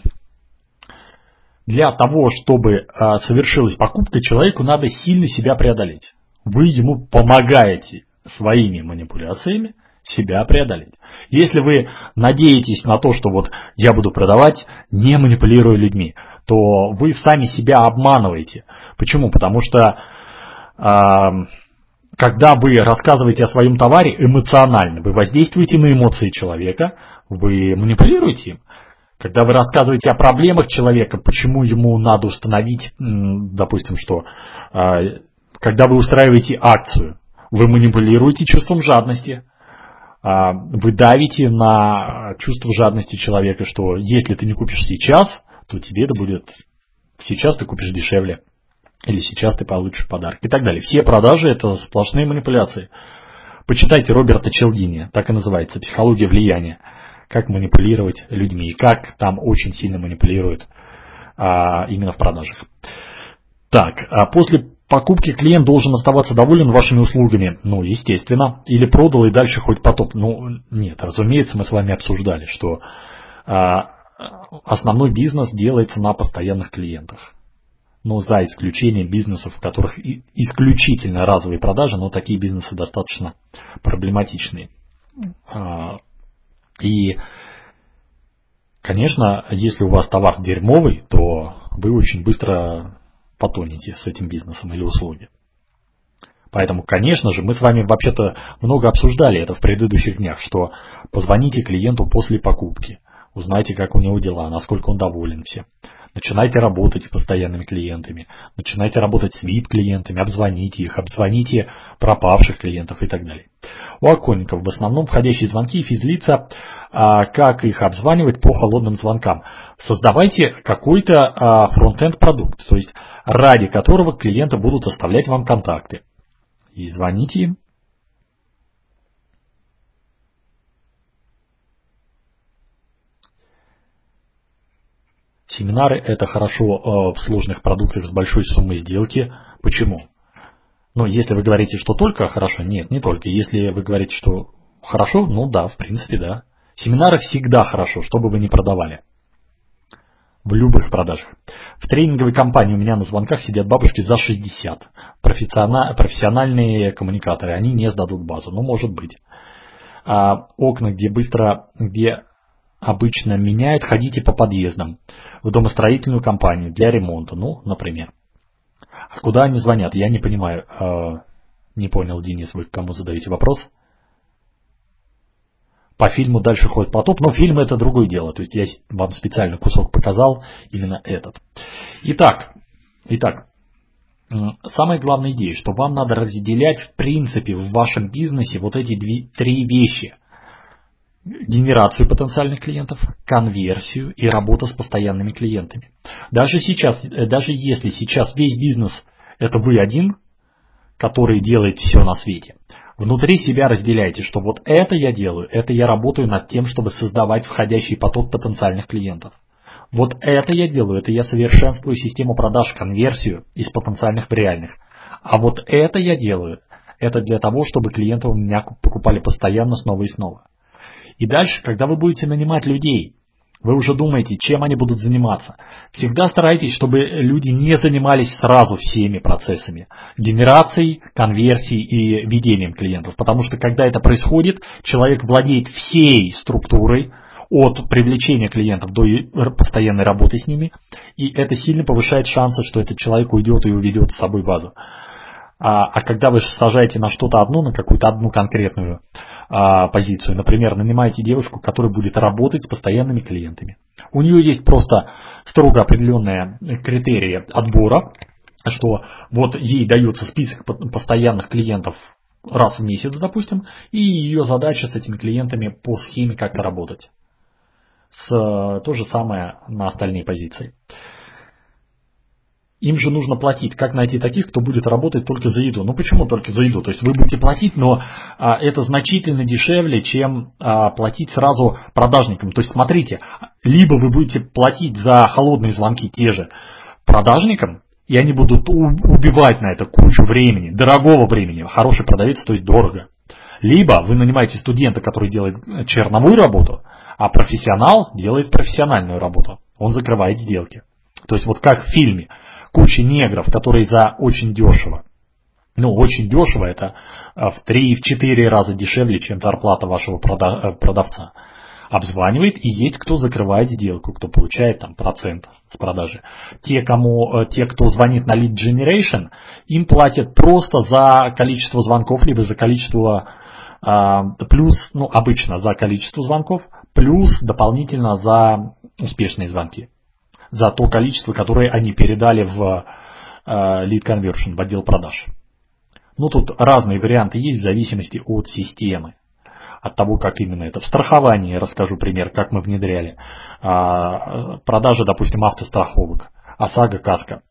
для того, чтобы совершилась покупка, человеку надо сильно себя преодолеть. Вы ему помогаете своими манипуляциями себя преодолеть. Если вы надеетесь на то, что вот я буду продавать, не манипулируя людьми, то вы сами себя обманываете. Почему? Потому что когда вы рассказываете о своем товаре эмоционально, вы воздействуете на эмоции человека, вы манипулируете им. Когда вы рассказываете о проблемах человека, почему ему надо установить, допустим, что когда вы устраиваете акцию, вы манипулируете чувством жадности. Вы давите на чувство жадности человека, что если ты не купишь сейчас, то тебе это будет сейчас ты купишь дешевле. Или сейчас ты получишь подарок. И так далее. Все продажи – это сплошные манипуляции. Почитайте Роберта Челдини, так и называется, «Психология влияния». Как манипулировать людьми. И как там очень сильно манипулируют именно в продажах. Так, после покупки клиент должен оставаться доволен вашими услугами. Ну, естественно. Или продал и дальше хоть потоп. Ну, нет, разумеется, мы с вами обсуждали, что основной бизнес делается на постоянных клиентах. Но за исключением бизнесов, в которых исключительно разовые продажи, но такие бизнесы достаточно проблематичные. И, конечно, если у вас товар дерьмовый, то вы очень быстро потонете с этим бизнесом или услуги. Поэтому, конечно же, мы с вами вообще-то много обсуждали это в предыдущих днях, что позвоните клиенту после покупки, узнайте, как у него дела, насколько он доволен всем. Начинайте работать с постоянными клиентами, начинайте работать с VIP-клиентами, обзвоните их, обзвоните пропавших клиентов и так далее. У оконников в основном входящие звонки и физлица, как их обзванивать по холодным звонкам. Создавайте какой-то фронт-энд продукт, то есть ради которого клиенты будут оставлять вам контакты. И звоните им. Семинары – это хорошо в сложных продуктах с большой суммой сделки. Почему? Ну, если вы говорите, что только хорошо, нет, не только. Если вы говорите, что хорошо, ну да, в принципе, да. Семинары всегда хорошо, что бы вы ни продавали. В любых продажах. В тренинговой компании у меня на звонках сидят бабушки за 60. Профессиональные коммуникаторы, они не сдадут базу, ну, может быть. Окна, где обычно меняют, ходите по подъездам. В домостроительную компанию для ремонта, ну, например. А куда они звонят? Я не понимаю. Не понял, Денис, вы к кому задаете вопрос? По фильму «Дальше ходит потоп». Но фильм – это другое дело. То есть я вам специально кусок показал, именно этот. Итак, самая главная идея, что вам надо разделять в принципе в вашем бизнесе вот эти три вещи. Генерацию потенциальных клиентов, конверсию и работа с постоянными клиентами. Даже если сейчас весь бизнес это вы один, который делает все на свете, внутри себя разделяйте, что вот это я делаю, это я работаю над тем, чтобы создавать входящий поток потенциальных клиентов. Вот это я делаю, это я совершенствую систему продаж, конверсию из потенциальных в реальных. А вот это я делаю, это для того, чтобы клиенты у меня покупали постоянно снова и снова. И дальше, когда вы будете нанимать людей, вы уже думаете, чем они будут заниматься. Всегда старайтесь, чтобы люди не занимались сразу всеми процессами. Генерацией, конверсией и ведением клиентов. Потому что когда это происходит, человек владеет всей структурой от привлечения клиентов до постоянной работы с ними. И это сильно повышает шансы, что этот человек уйдет и уведет с собой базу. А когда вы сажаете на что-то одно, на какую-то одну конкретную позицию, например, нанимаете девушку, которая будет работать с постоянными клиентами. У нее есть просто строго определенные критерии отбора, что вот ей дается список постоянных клиентов раз в месяц, допустим, и ее задача с этими клиентами по схеме как-то работать. То же самое на остальные позиции. Им же нужно платить. Как найти таких, кто будет работать только за еду? Ну почему только за еду? То есть вы будете платить, но это значительно дешевле, чем платить сразу продажникам. То есть смотрите, либо вы будете платить за холодные звонки те же продажникам, и они будут убивать на это кучу времени, дорогого времени. Хороший продавец стоит дорого. Либо вы нанимаете студента, который делает черновую работу, а профессионал делает профессиональную работу. Он закрывает сделки. То есть вот как в фильме. Куча негров, которые за очень дешево Ну, очень дешево, это в 3-4 раза дешевле, чем зарплата вашего продавца. Обзванивает, и есть кто закрывает сделку, кто получает там процент с продажи. Те, кто звонит на lead generation, им платят просто за количество звонков, либо за количество плюс, ну, обычно за количество звонков, плюс дополнительно за успешные звонки. За то количество, которое они передали в lead conversion, в отдел продаж. Ну, тут разные варианты есть в зависимости от системы, от того, как именно это. В страховании расскажу пример, как мы внедряли. Продажи, допустим, автостраховок, ОСАГО, КАСКО.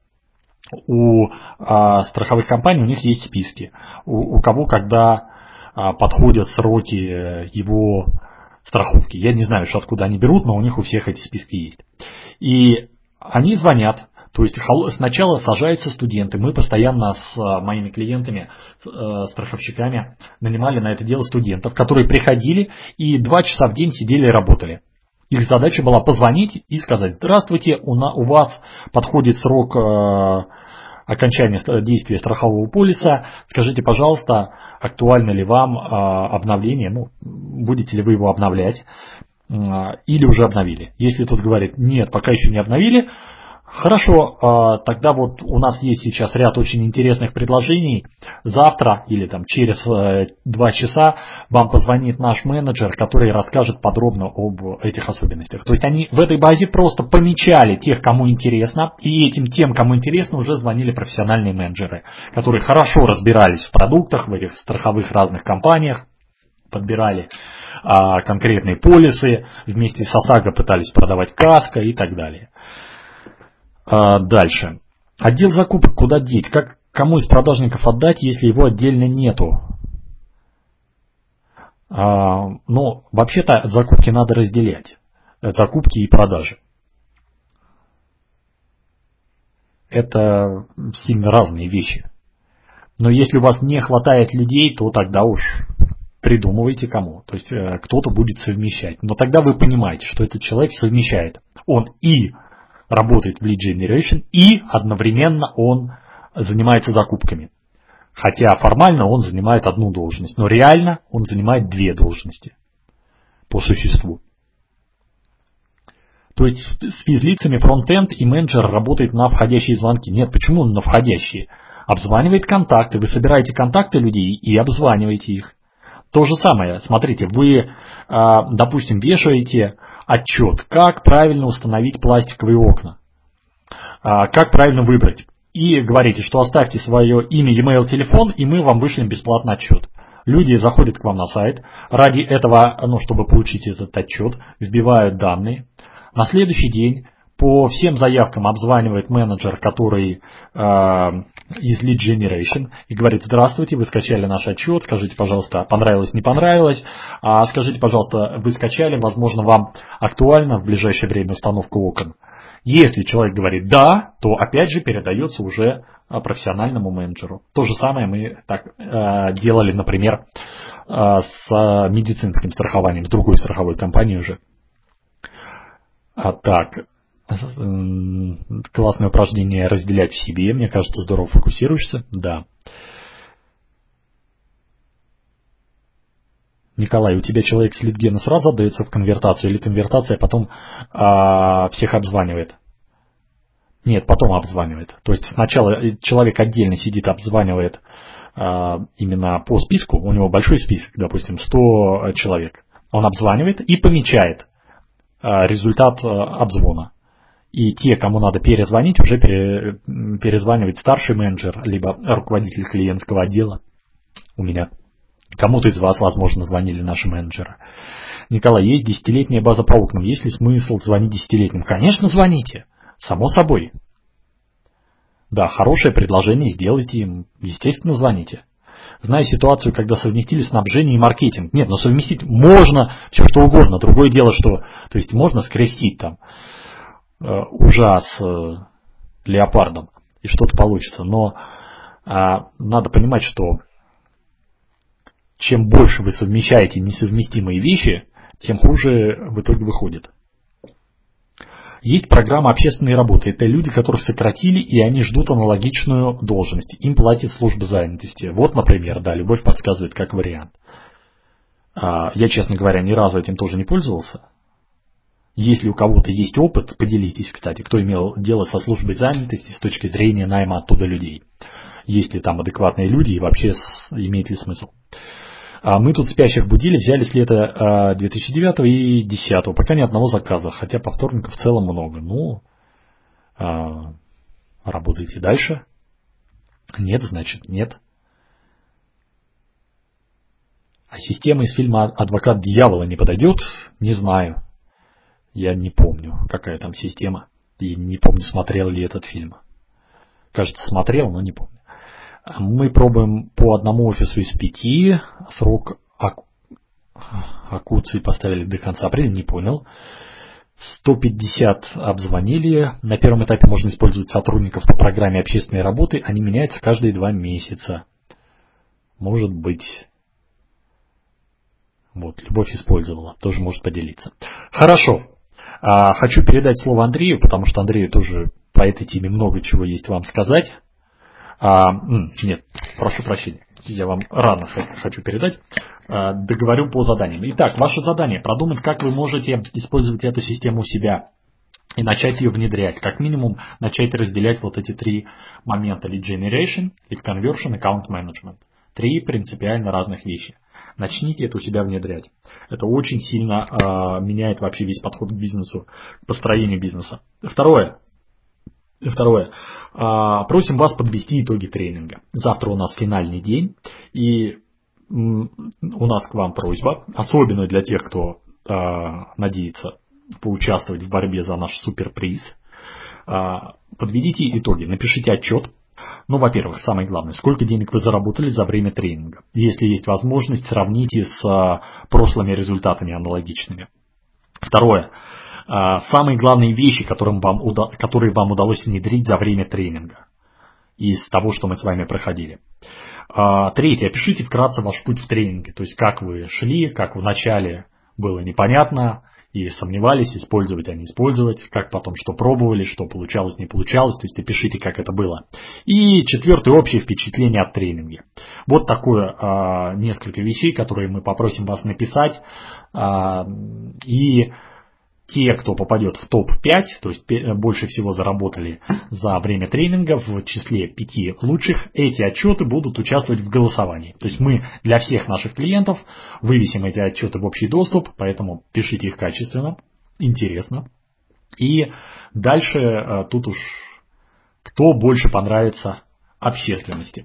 У страховых компаний у них есть списки. У кого, когда подходят сроки его страховки. Я не знаю, что откуда они берут, но у них у всех эти списки есть. И они звонят. То есть сначала сажаются студенты. Мы постоянно с моими клиентами, страховщиками, нанимали на это дело студентов, которые приходили и 2 часа в день сидели и работали. Их задача была позвонить и сказать: здравствуйте, у вас подходит срок окончания действия страхового полиса. Скажите, пожалуйста, актуально ли вам обновление, ну, будете ли вы его обновлять или уже обновили. Если тот говорит: нет, пока еще не обновили, хорошо, тогда вот у нас есть сейчас ряд очень интересных предложений. Завтра или там через 2 часа вам позвонит наш менеджер, который расскажет подробно об этих особенностях. То есть они в этой базе просто помечали тех, кому интересно, и тем, кому интересно, уже звонили профессиональные менеджеры, которые хорошо разбирались в продуктах, в этих страховых разных компаниях, подбирали конкретные полисы, вместе с ОСАГО пытались продавать КАСКО и так далее. Дальше. Отдел закупок куда деть? Кому из продажников отдать, если его отдельно нету? Ну, вообще-то закупки надо разделять. Закупки и продажи. Это сильно разные вещи. Но если у вас не хватает людей, то тогда уж придумывайте кому. То есть кто-то будет совмещать. Но тогда вы понимаете, что этот человек совмещает. Он и работает в lead generation, и одновременно он занимается закупками. Хотя формально он занимает одну должность, но реально он занимает 2 должности по существу. То есть с физлицами фронтенд и менеджер работает на входящие звонки. Нет, почему на входящие? Обзванивает контакты, вы собираете контакты людей и обзваниваете их. То же самое, смотрите, вы, допустим, вешаете отчет, как правильно установить пластиковые окна, как правильно выбрать. И говорите, что оставьте свое имя, e-mail, телефон, и мы вам вышлем бесплатный отчет. Люди заходят к вам на сайт, ради этого, чтобы получить этот отчет, вбивают данные. На следующий день по всем заявкам обзванивает менеджер, который из Lead Generation, и говорит: здравствуйте, вы скачали наш отчет, скажите, пожалуйста, понравилось, не понравилось, скажите, пожалуйста, вы скачали, возможно, вам актуальна в ближайшее время установка окон. Если человек говорит «да», то опять же передается уже профессиональному менеджеру. То же самое мы так делали, например, с медицинским страхованием, с другой страховой компанией уже. Так, классное упражнение разделять в себе. Мне кажется, здорово фокусируешься. Да. Николай, у тебя человек с лидгена сразу отдается в конвертацию, или конвертация потом всех обзванивает? Нет, потом обзванивает. То есть сначала человек отдельно сидит, обзванивает именно по списку. У него большой список, допустим, 100 человек. Он обзванивает и помечает результат обзвона. И те, кому надо перезвонить, уже перезванивает старший менеджер, либо руководитель клиентского отдела. У меня. Кому-то из вас, возможно, звонили наши менеджеры. Николай, есть 10-летняя база по окнам. Есть ли смысл звонить 10-летним? Конечно, звоните. Само собой. Да, хорошее предложение сделайте им. Естественно, звоните. Зная ситуацию, когда совместили снабжение и маркетинг. Нет, но совместить можно все что угодно. Другое дело, что то есть можно скрестить там ужа с леопардом, и что-то получится. Но надо понимать, что чем больше вы совмещаете несовместимые вещи, тем хуже в итоге выходит. Есть программа общественной работы. Это люди, которых сократили, и они ждут аналогичную должность. Им платит служба занятости. Вот, например, да, Любовь подсказывает как вариант. Я, честно говоря, ни разу этим тоже не пользовался. Если у кого-то есть опыт, поделитесь, кстати, кто имел дело со службой занятости с точки зрения найма оттуда людей. Есть ли там адекватные люди и вообще имеет ли смысл. Мы тут спящих будили, взяли с лета 2009 и 2010, пока ни одного заказа, хотя по вторникам в целом много. Ну, работайте дальше. Нет, значит нет. А система из фильма «Адвокат дьявола» не подойдет? Не знаю. Я не помню, какая там система. И не помню, смотрел ли этот фильм. Кажется, смотрел, но не помню. Мы пробуем по одному офису из 5. Срок акуции поставили до конца апреля, не понял. 150 обзвонили. На первом этапе можно использовать сотрудников по программе общественной работы. Они меняются каждые 2 месяца. Может быть. Вот, Любовь использовала. Тоже может поделиться. Хорошо. Хочу передать слово Андрею, потому что Андрею тоже по этой теме много чего есть вам сказать. Нет, прошу прощения, я вам рано хочу передать. Договорю по заданиям. Итак, ваше задание продумать, как вы можете использовать эту систему у себя и начать ее внедрять. Как минимум, начать разделять вот эти 3 момента: lead generation, lead conversion, account management. 3 принципиально разных вещи. Начните это у себя внедрять. Это очень сильно меняет вообще весь подход к бизнесу, к построению бизнеса. Второе. Просим вас подвести итоги тренинга. Завтра у нас финальный день, и у нас к вам просьба, особенно для тех, кто надеется поучаствовать в борьбе за наш суперприз. Подведите итоги, напишите отчет. Ну, во-первых, самое главное, сколько денег вы заработали за время тренинга. Если есть возможность, сравните с прошлыми результатами аналогичными. Второе. Самые главные вещи, которые вам удалось внедрить за время тренинга из того, что мы с вами проходили. Третье. Опишите вкратце ваш путь в тренинге. То есть, как вы шли, как вначале было непонятно и сомневались, использовать, а не использовать, как потом что пробовали, что получалось, не получалось. То есть, опишите, как это было. И четвертое. Общее впечатление от тренинга. Вот такое несколько вещей, которые мы попросим вас написать. И те, кто попадет в топ-5, то есть больше всего заработали за время тренинга в числе 5 лучших, эти отчеты будут участвовать в голосовании. То есть мы для всех наших клиентов вывесим эти отчеты в общий доступ, поэтому пишите их качественно, интересно. И дальше тут уж кто больше понравится общественности,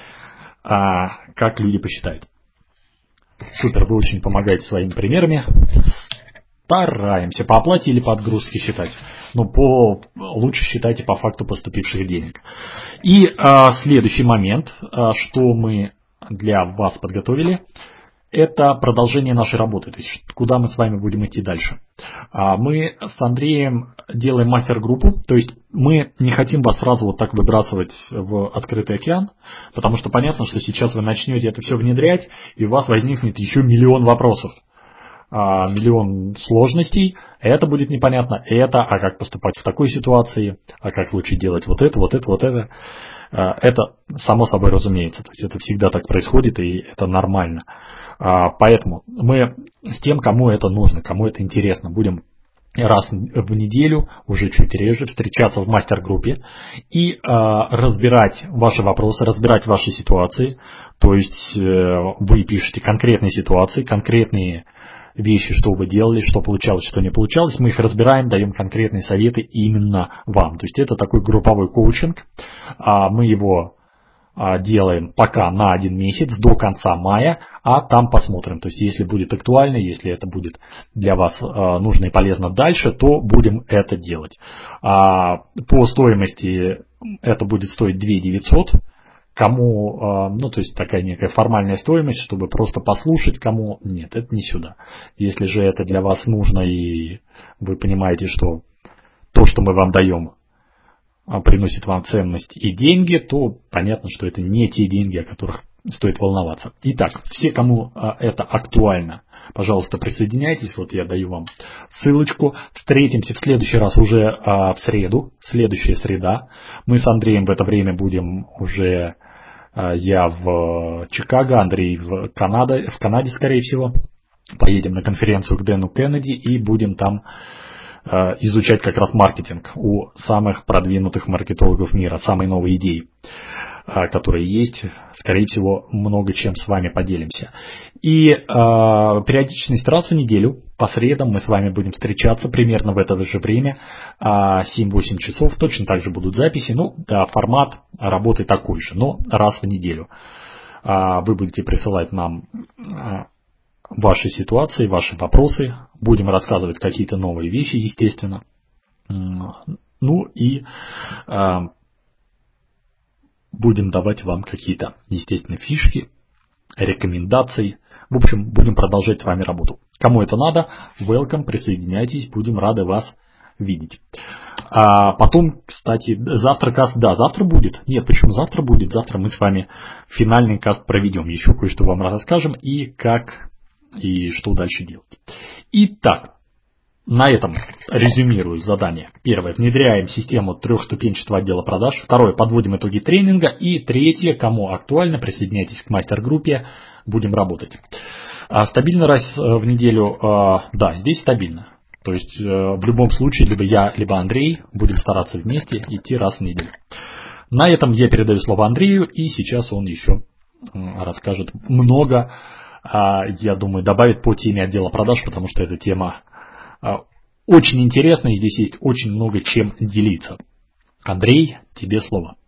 как люди посчитают. Супер, вы очень помогаете своими примерами. Стараемся по оплате или по отгрузке считать. Но лучше считайте по факту поступивших денег. И следующий момент, что мы для вас подготовили, это продолжение нашей работы. То есть куда мы с вами будем идти дальше. Мы с Андреем делаем мастер-группу. То есть мы не хотим вас сразу вот так выбрасывать в открытый океан. Потому что понятно, что сейчас вы начнете это все внедрять, и у вас возникнет еще миллион вопросов. Миллион сложностей, это будет непонятно, а как поступать в такой ситуации, а как лучше делать вот это. Это само собой разумеется, то есть это всегда так происходит, и это нормально. Поэтому мы с тем, кому это нужно, кому это интересно, будем раз в неделю, уже чуть реже, встречаться в мастер-группе и разбирать ваши вопросы, разбирать ваши ситуации. То есть вы пишете конкретные ситуации, конкретные вещи, что вы делали, что получалось, что не получалось. Мы их разбираем, даем конкретные советы именно вам. То есть это такой групповой коучинг. Мы его делаем пока на 1 месяц, до конца мая, а там посмотрим. То есть если будет актуально, если это будет для вас нужно и полезно дальше, то будем это делать. По стоимости это будет стоить 2 900. Кому, то есть такая некая формальная стоимость, чтобы просто послушать, кому нет, это не сюда. Если же это для вас нужно и вы понимаете, что то, что мы вам даем, приносит вам ценность и деньги, то понятно, что это не те деньги, о которых стоит волноваться. Итак, все, кому это актуально, Пожалуйста, присоединяйтесь. Вот я даю вам ссылочку. Встретимся в следующий раз уже в среду. Следующая среда. Мы с Андреем в это время будем уже... Я в Чикаго, Андрей в Канаде, скорее всего. Поедем на конференцию к Дэну Кеннеди и будем там изучать как раз маркетинг у самых продвинутых маркетологов мира, самые новые идеи, которые есть. Скорее всего, много чем с вами поделимся. И периодичность раз в неделю, по средам мы с вами будем встречаться примерно в это же время, 7-8 часов. Точно так же будут записи. Формат работы такой же, но раз в неделю. Вы будете присылать нам ваши ситуации, ваши вопросы. Будем рассказывать какие-то новые вещи, естественно. И будем давать вам какие-то, естественно, фишки, рекомендации. В общем, будем продолжать с вами работу. Кому это надо, welcome, присоединяйтесь, будем рады вас видеть. Потом, кстати, завтра каст, завтра будет. Нет, почему завтра будет? Завтра мы с вами финальный каст проведем. Еще кое-что вам расскажем и как, и что дальше делать. Итак, на этом резюмирую задание. Первое. Внедряем систему трехступенчатого отдела продаж. Второе. Подводим итоги тренинга. И третье. Кому актуально, присоединяйтесь к мастер-группе. Будем работать. Стабильно раз в неделю. Да, здесь стабильно. То есть в любом случае либо я, либо Андрей будем стараться вместе идти раз в неделю. На этом я передаю слово Андрею. И сейчас он еще расскажет много. Я думаю, добавит по теме отдела продаж, потому что эта тема очень интересная, и здесь есть очень много чем делиться. Андрей, тебе слово.